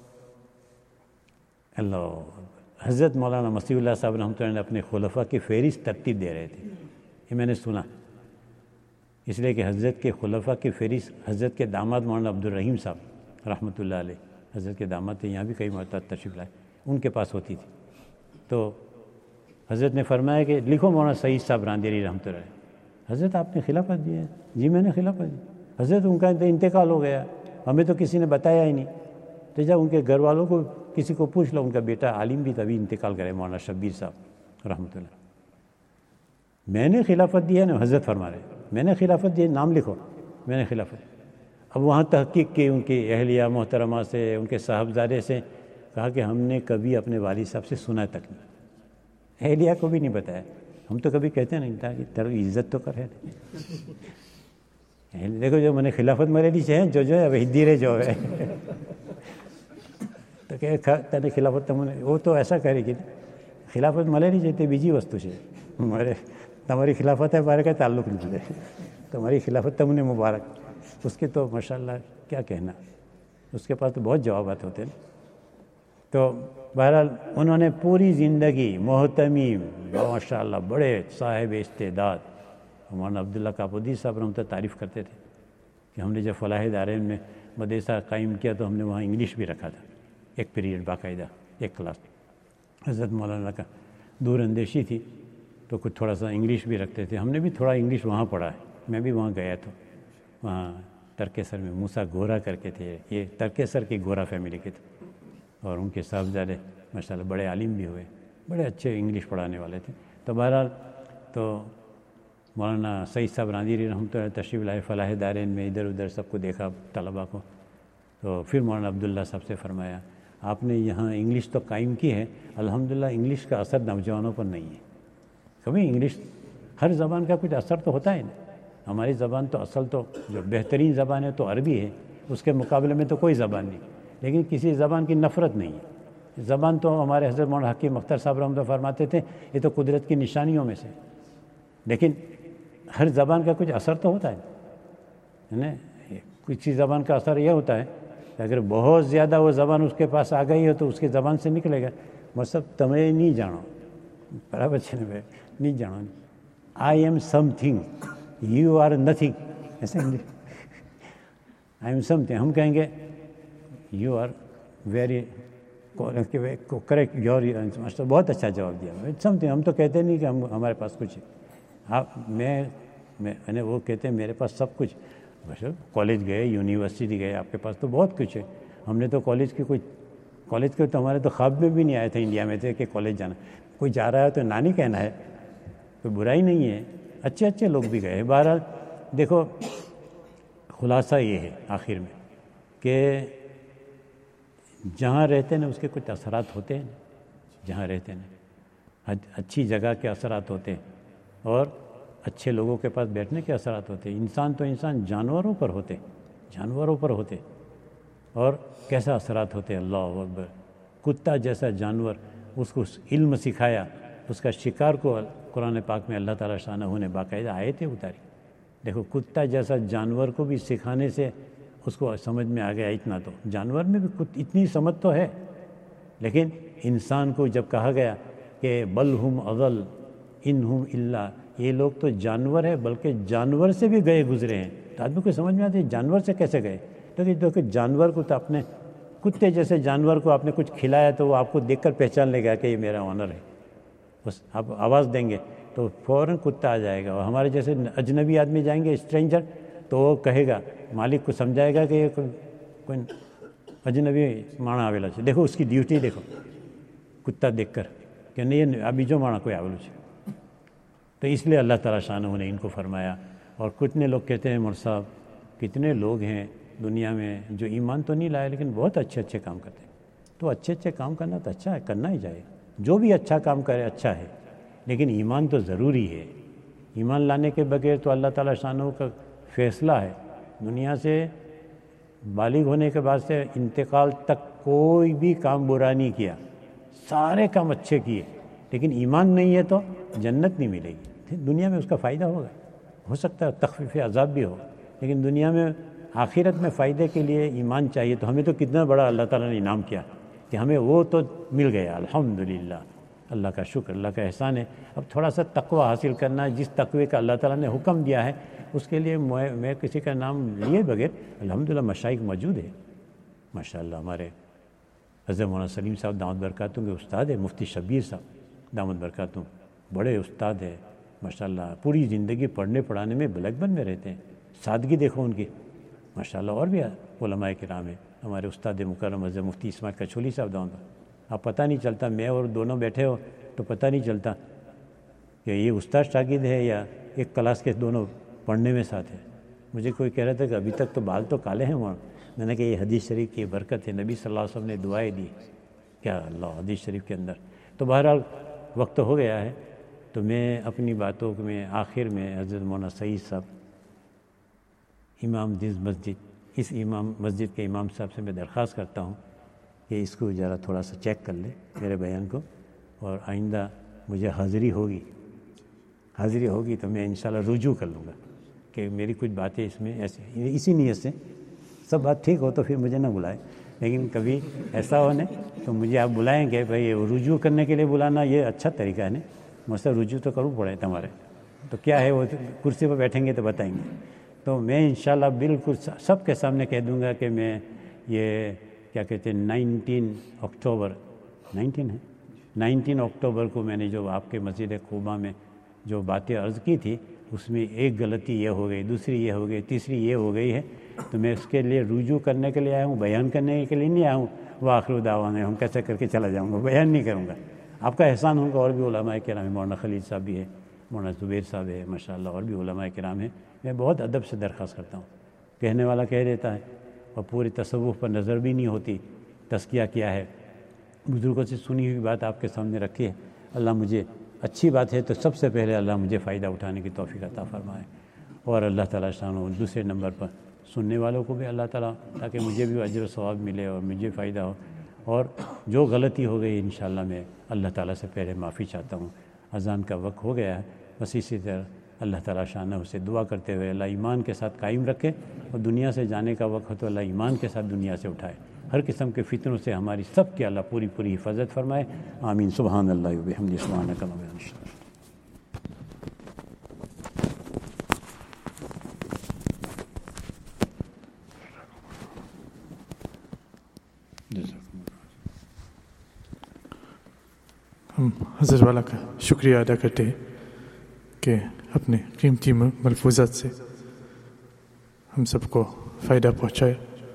S2: اللہ حضرت مولانا مسیح اللہ صاحب رحمۃ اللہ نے اپنے خلفاء کی فہرست ترتیب دے رہے تھے. یہ میں نے سنا, اس لیے کہ حضرت کے خلفاء کی فہرست حضرت کے داماد مولانا عبدالرحیم صاحب رحمۃ اللہ علیہ, حضرت کے داماد تھے, یہاں بھی کئی مرتبہ تشریف لائے, ان کے پاس ہوتی تھی. تو حضرت نے فرمایا کہ لکھو مولانا سعید صاحب راندیری رحمۃ اللہ علیہ. حضرت آپ نے خلافت دی ہے؟ جی میں نے خلافت دی. حضرت ان کا انتقال ہو گیا, ہمیں تو کسی نے بتایا ہی نہیں. تو جب ان کے گھر والوں کو کسی کو پوچھ لو, ان کا بیٹا عالم بھی تبھی انتقال کرے مولانا شبیر صاحب رحمۃ اللہ. میں نے خلافت دی ہے نا، حضرت فرما رہے میں نے خلافت دی، نام لکھو میں نے خلافت. اب وہاں تحقیق کی ان کی اہلیہ محترمہ سے، ان کے صاحبزادے سے، کہا کہ ہم نے کبھی اپنے والد صاحب سے سنا تک نہیں، اہلیہ کو بھی نہیں بتایا. ہم تو کبھی کہتے نہیں تھا کہ تیرے عزت تو کرے. دیکھو جو میں نے خلافت مرے دی چاہے جو جو ہے اب ہدی رہے جو ہے تو کہ تینے خلافت تم نے، وہ تو ایسا کرے کہ خلافت ملے نہیں چاہتے بیجی وستو سے مارے تمہاری خلافت ہے بارے کا تعلق نہیں ہے، تمہاری خلافت تم نے مبارک. اس کے تو ماشاءاللہ کیا کہنا، اس کے پاس تو بہت جوابات ہوتے ہیں. تو بہرحال انہوں نے پوری زندگی محتمیم ماشاءاللہ بڑے صاحب استعداد. مولانا عبداللہ کاپودی صاحب رحمۃ اللہ تعریف کرتے تھے کہ ہم نے جب فلاح دارین میں مدرسہ قائم کیا تو ہم نے وہاں انگلش بھی رکھا تھا، ایک پیریڈ باقاعدہ ایک کلاس. حضرت مولانا کا دور اندیشی تھی تو کچھ تھوڑا سا انگلش بھی رکھتے تھے. ہم نے بھی تھوڑا انگلش وہاں پڑھا ہے، میں بھی وہاں گیا تھا. وہاں ترکیسر میں موسیٰ گورا کر کے تھے، یہ ترکیسر کی گورا فیملی کے تھے، اور ان کے صاحبزادے ماشاءاللہ بڑے عالم بھی ہوئے، بڑے اچھے انگلش پڑھانے والے تھے. تو بہرحال تو مولانا سعید صاحب راندیری رحمۃ اللہ تشریف لائے فلاح دارین میں، ادھر ادھر سب کو دیکھا طلباء کو. تو پھر مولانا عبداللہ صاحب سے فرمایا آپ نے یہاں انگلش تو قائم کی ہے، الحمدللہ انگلش کا اثر نوجوانوں پر نہیں ہے. کبھی انگلش ہر زبان کا کچھ اثر تو ہوتا ہے نا. ہماری زبان تو اصل تو جو بہترین زبان ہے تو عربی ہے، اس کے مقابلے میں تو کوئی زبان نہیں. لیکن کسی زبان کی نفرت نہیں ہے. زبان تو ہمارے حضرت مولانا حکیم اختر صاحب رحمۃ اللہ فرماتے تھے یہ تو قدرت کی نشانیوں میں سے، لیکن ہر زبان کا کچھ اثر تو ہوتا ہے نا. کسی زبان کا اثر یہ ہوتا ہے کہ اگر بہت زیادہ وہ زبان اس کے پاس آ گئی ہو تو اس کی زبان سے نکلے گا مطلب تمہیں نہیں جانو، برابر چھ نہیں جانو، I am something you are nothing, ایسے آئی ایم سم تھنگ. ہم کہیں گے you are very correct, your master بہت اچھا جواب دیا. سم تھنگ ہم تو کہتے نہیں کہ ہم ہمارے پاس کچھ ہے. آپ میں میں نے وہ کہتے ہیں میرے پاس سب کچھ، کالج گئے یونیورسٹی گئے، آپ کے پاس تو بہت کچھ ہے. ہم نے تو کالج کی کوئی کالج کے تو ہمارے تو خواب میں بھی نہیں آئے تھے انڈیا میں تھے کہ کالج جانا. کوئی جا رہا ہے تو نانی کہنا ہے، کوئی برائی نہیں ہے، اچھے اچھے لوگ بھی گئے. بہرحال دیکھو خلاصہ یہ ہے آخر میں کہ جہاں رہتے ہیں اس کے کچھ اثرات ہوتے ہیں، جہاں رہتے ہیں اچھی جگہ کے اثرات ہوتے ہیں اور اچھے لوگوں کے پاس بیٹھنے کے اثرات ہوتے ہیں. انسان تو انسان جانوروں پر ہوتے جانوروں پر ہوتے اور کیسا اثرات ہوتے ہیں. اللہ اکبر. کتا جیسا جانور، اس کو علم سکھایا، اس کا شکار کو قرآن پاک میں اللہ تعالیٰ شانہ نے باقاعدہ آیتیں اتاری. دیکھو کتا جیسا جانور کو بھی سکھانے سے اس کو سمجھ میں آ گیا. اتنا تو جانور میں بھی اتنی سمجھ تو ہے، لیکن انسان کو جب کہا گیا کہ بل ہم اضل ان ہم الا، یہ لوگ تو جانور ہے بلکہ جانور سے بھی گئے گزرے ہیں. تو آدمی کو سمجھ میں آتی ہے جانور سے کیسے گئے. تو دیکھو جانور کو تو اپنے کتے جیسے جانور کو آپ نے کچھ کھلایا تو وہ آپ کو دیکھ کر پہچان لے گا کہ یہ میرا آنر ہے. بس آپ آواز دیں گے تو فوراً کتا آ جائے گا. اور ہمارے جیسے اجنبی آدمی جائیں گے اسٹرینجر تو وہ کہے گا، مالک کو سمجھائے گا کہ یہ کوئی اجنبی مانا آویلا ہے. دیکھو اس کی ڈیوٹی دیکھو کتا دیکھ کر کہ نہیں ابھی جو مانا کوئی آویلو ہے. تو اس لیے اللہ تعالیٰ شانہ نے ان کو فرمایا. اور کتنے لوگ کہتے ہیں مول صاحب کتنے لوگ ہیں دنیا میں جو ایمان تو نہیں لائے لیکن بہت اچھے اچھے کام کرتے ہیں. تو اچھے اچھے کام کرنا تو اچھا ہے، کرنا ہی چاہیے. جو بھی اچھا کام کرے اچھا ہے، لیکن ایمان تو ضروری ہے. ایمان لانے کے بغیر تو اللہ تعالیٰ شانہ کا فیصلہ ہے دنیا سے بالغ ہونے کے بعد سے انتقال تک کوئی بھی کام برا نہیں کیا، سارے کام اچھے کیے، لیکن ایمان نہیں ہے تو جنت نہیں ملے گی. دنیا میں اس کا فائدہ ہوگا، ہو سکتا ہے تخفیف عذاب بھی ہو، لیکن دنیا میں آخرت میں فائدے کے لیے ایمان چاہیے. تو ہمیں تو کتنا بڑا اللہ تعالیٰ نے انعام کیا کہ ہمیں وہ تو مل گیا. الحمدللہ، اللہ کا شکر، اللہ کا احسان ہے. اب تھوڑا سا تقوی حاصل کرنا ہے، جس تقوی کا اللہ تعالیٰ نے حکم دیا ہے اس کے لیے میں کسی کا نام لیے بغیر الحمدللہ مشائخ موجود ہے ماشاءاللہ. ہمارے حضرت مولانا سلیم صاحب دامت برکاتہم کے استاد ہیں، مفتی شبیر صاحب دامت برکاتہم بڑے استاد ہیں ماشاءاللہ. پوری زندگی پڑھنے پڑھانے میں بلیک بن میں رہتے ہیں. سادگی دیکھو ان کی ماشاءاللہ. اور بھی علماء کرام ہیں ہمارے استاد مکرم حضرت مفتی اسماعیل کچھولی صاحب دامت. آپ پتہ نہیں چلتا، میں اور دونوں بیٹھے ہو تو پتہ نہیں چلتا کہ یہ استاد شاگرد ہے یا ایک کلاس کے دونوں پڑھنے میں ساتھ ہے. مجھے کوئی کہہ رہا تھا کہ ابھی تک تو بال تو کالے ہیں وہاں. میں نے کہا یہ حدیث شریف کی برکت ہے, نبی صلی اللہ علیہ وسلم نے دعائیں دی کیا اللہ حدیث شریف کے اندر. تو بہرحال وقت ہو گیا ہے, تو میں اپنی باتوں میں آخر میں حضرت مولانا سعید صاحب امام دس مسجد, اس امام مسجد کے امام صاحب سے میں درخواست کرتا ہوں کہ اس کو ذرا تھوڑا سا چیک کر لیں میرے بیان کو, اور آئندہ مجھے حاضری ہوگی حاضری ہوگی تو میں انشاءاللہ رجوع کر لوں گا کہ میری کچھ باتیں اس میں ایسے اسی نیت سے سب بات ٹھیک ہو تو پھر مجھے نہ بلائے, لیکن کبھی ایسا ہونے تو مجھے آپ بلائیں گے. بھائی رجوع کرنے کے لیے بلانا یہ اچھا طریقہ ہے نا, مجھ سے رجوع تو کروں پڑے تمہارے, تو کیا ہے وہ کرسی پر بیٹھیں گے تو بتائیں گے. تو میں انشاءاللہ بالکل سب کے سامنے کہہ دوں گا کہ میں یہ کیا کہتے ہیں نائنٹین اکتوبر نائنٹین ہے نائنٹین اکتوبر کو میں نے جو آپ کے مسجد قباء میں جو باتیں عرض کی تھی اس میں ایک غلطی یہ ہو گئی, دوسری یہ ہو گئی, تیسری یہ ہو گئی ہے, تو میں اس کے لیے رجوع کرنے کے لیے آیا ہوں, بیان کرنے کے لیے نہیں آیا ہوں. وہ آخر دعوانا ہم کیسے کر کے چلا جاؤں گا, بیان نہیں کروں گا. آپ کا احسان ہوگا. اور بھی علماء کرام ہیں, مولانا خلیل صاحب بھی ہے, مولانا زبیر صاحب ہے, ماشاءاللہ اور بھی علماء کرام ہیں. میں بہت ادب سے درخواست کرتا ہوں. کہنے والا کہہ دیتا ہے اور پوری تصوف پر نظر بھی نہیں ہوتی, تزکیہ کیا ہے, بزرگوں سے سنی ہوئی بات آپ کے سامنے رکھی ہے. اللہ مجھے اچھی بات ہے تو سب سے پہلے اللہ مجھے فائدہ اٹھانے کی توفیق عطا فرمائے, اور اللہ تعالیٰ شان و دوسرے نمبر پر سننے والوں کو بھی اللہ تعالیٰ, تاکہ مجھے بھی اجر و ثواب ملے اور مجھے فائدہ ہو. اور جو غلطی ہو گئی انشاءاللہ میں اللہ تعالیٰ سے پہلے معافی چاہتا ہوں. اذان کا وقت ہو گیا ہے, بس اسی طرح اللہ تعالیٰ شانہ سے دعا کرتے ہوئے اللہ ایمان کے ساتھ قائم رکھے, اور دنیا سے جانے کا وقت ہو تو اللہ ایمان کے ساتھ دنیا سے اٹھائے. ہر قسم کے فتنوں سے ہماری سب کی اللہ پوری پوری حفاظت فرمائے. آمین. سبحان اللہ و بحمدہ سبحانک اللہم و بحمدک.
S1: ہم حضرت والا کا شکریہ ادا کرتے ہیں کہ اپنے قیمتی ملفوظات سے ہم سب کو فائدہ پہنچایا.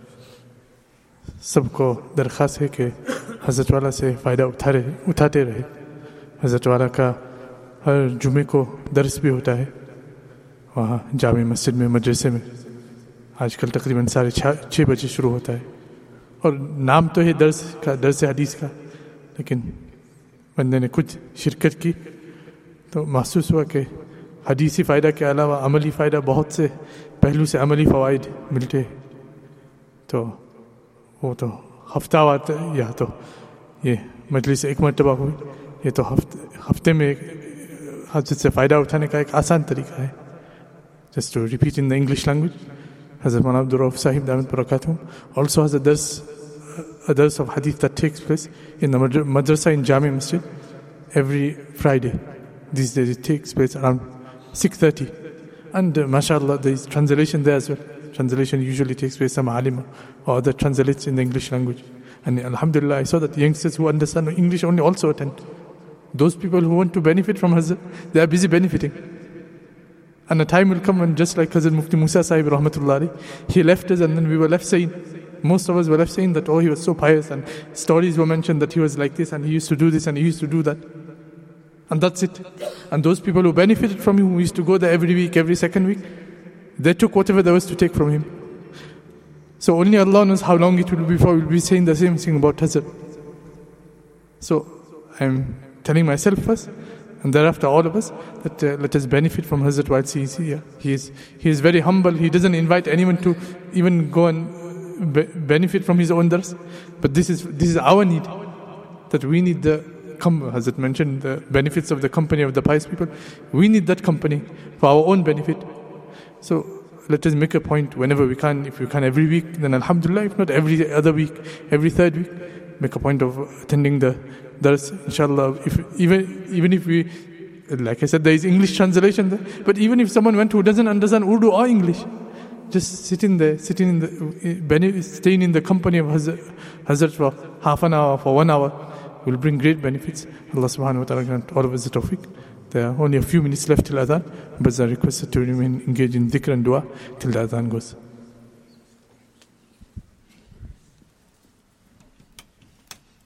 S1: سب کو درخواست ہے کہ حضرت والا سے فائدہ اٹھا رہے اٹھاتے رہے. حضرت والا کا ہر جمعے کو درس بھی ہوتا ہے وہاں جامع مسجد میں, مدرسے میں. آج کل تقریباً ساڑھے چھ بجے شروع ہوتا ہے, اور نام تو ہے درس کا, درس حدیث کا, لیکن بندے نے کچھ شرکت کی تو محسوس ہوا کہ حدیثی فائدہ کے علاوہ عملی فائدہ, بہت سے پہلو سے عملی فوائد ملتے ہیں. تو وہ تو ہفتہ وار یا تو یہ مجلس ایک مرتبہ ہوئی, یہ تو ہفتے ہفتے میں حضرت سے فائدہ اٹھانے کا ایک آسان طریقہ ہے. Just to repeat in the English language. حضرت مولانا عبدالرؤف صاحب دامت برکاتہم also has a dars, a dars of hadith that takes place in the madrasa in Jami Masjid every Friday. These days it takes place around six thirty. And uh, mashallah, there is translation there as well. Translation usually takes place, some alim or other translates in the English language. And alhamdulillah, I saw that the youngsters who understand English only also attend. Those people who want to benefit from Hazrat, they are busy benefiting. And a time will come when, just like Hazrat Mufti Musa Sahib rahmatullah alayhi, he left us and then we were left saying, most of us were left saying that, oh, he was so pious, and stories were mentioned that he was like this and he used to do this and he used to do that. And that's it. And those people who benefited from him, who used to go there every week, every second week, they took whatever there was to take from him. So only Allah knows how long it will be before we'll be saying the same thing about Hazrat. So I'm telling myself first, and thereafter all of us, that uh, let us benefit from Hazrat while he is here. He is, he is very humble. He doesn't invite anyone to even go and be- benefit from his own dars. But this is this is our need, that we need the, com- Hazrat mentioned the benefits of the company of the pious people. We need that company for our own benefit. So let us make a point whenever we can. If we can every week, then alhamdulillah. If not, every other week, every third week, make a point of attending the dars, inshallah. If even even if we, like I said, there is English translation there, but even if someone went who doesn't understand Urdu or English, just sitting there, sitting in the, staying in the company of Hazrat, Hazrat for half an hour, for one hour, will bring great benefits. Allah subhanahu wa ta'ala grant all of us the tawfiq. There are only a few minutes left till adhan, but I are requested to remain engaged in dhikr and dua till the adhan goes.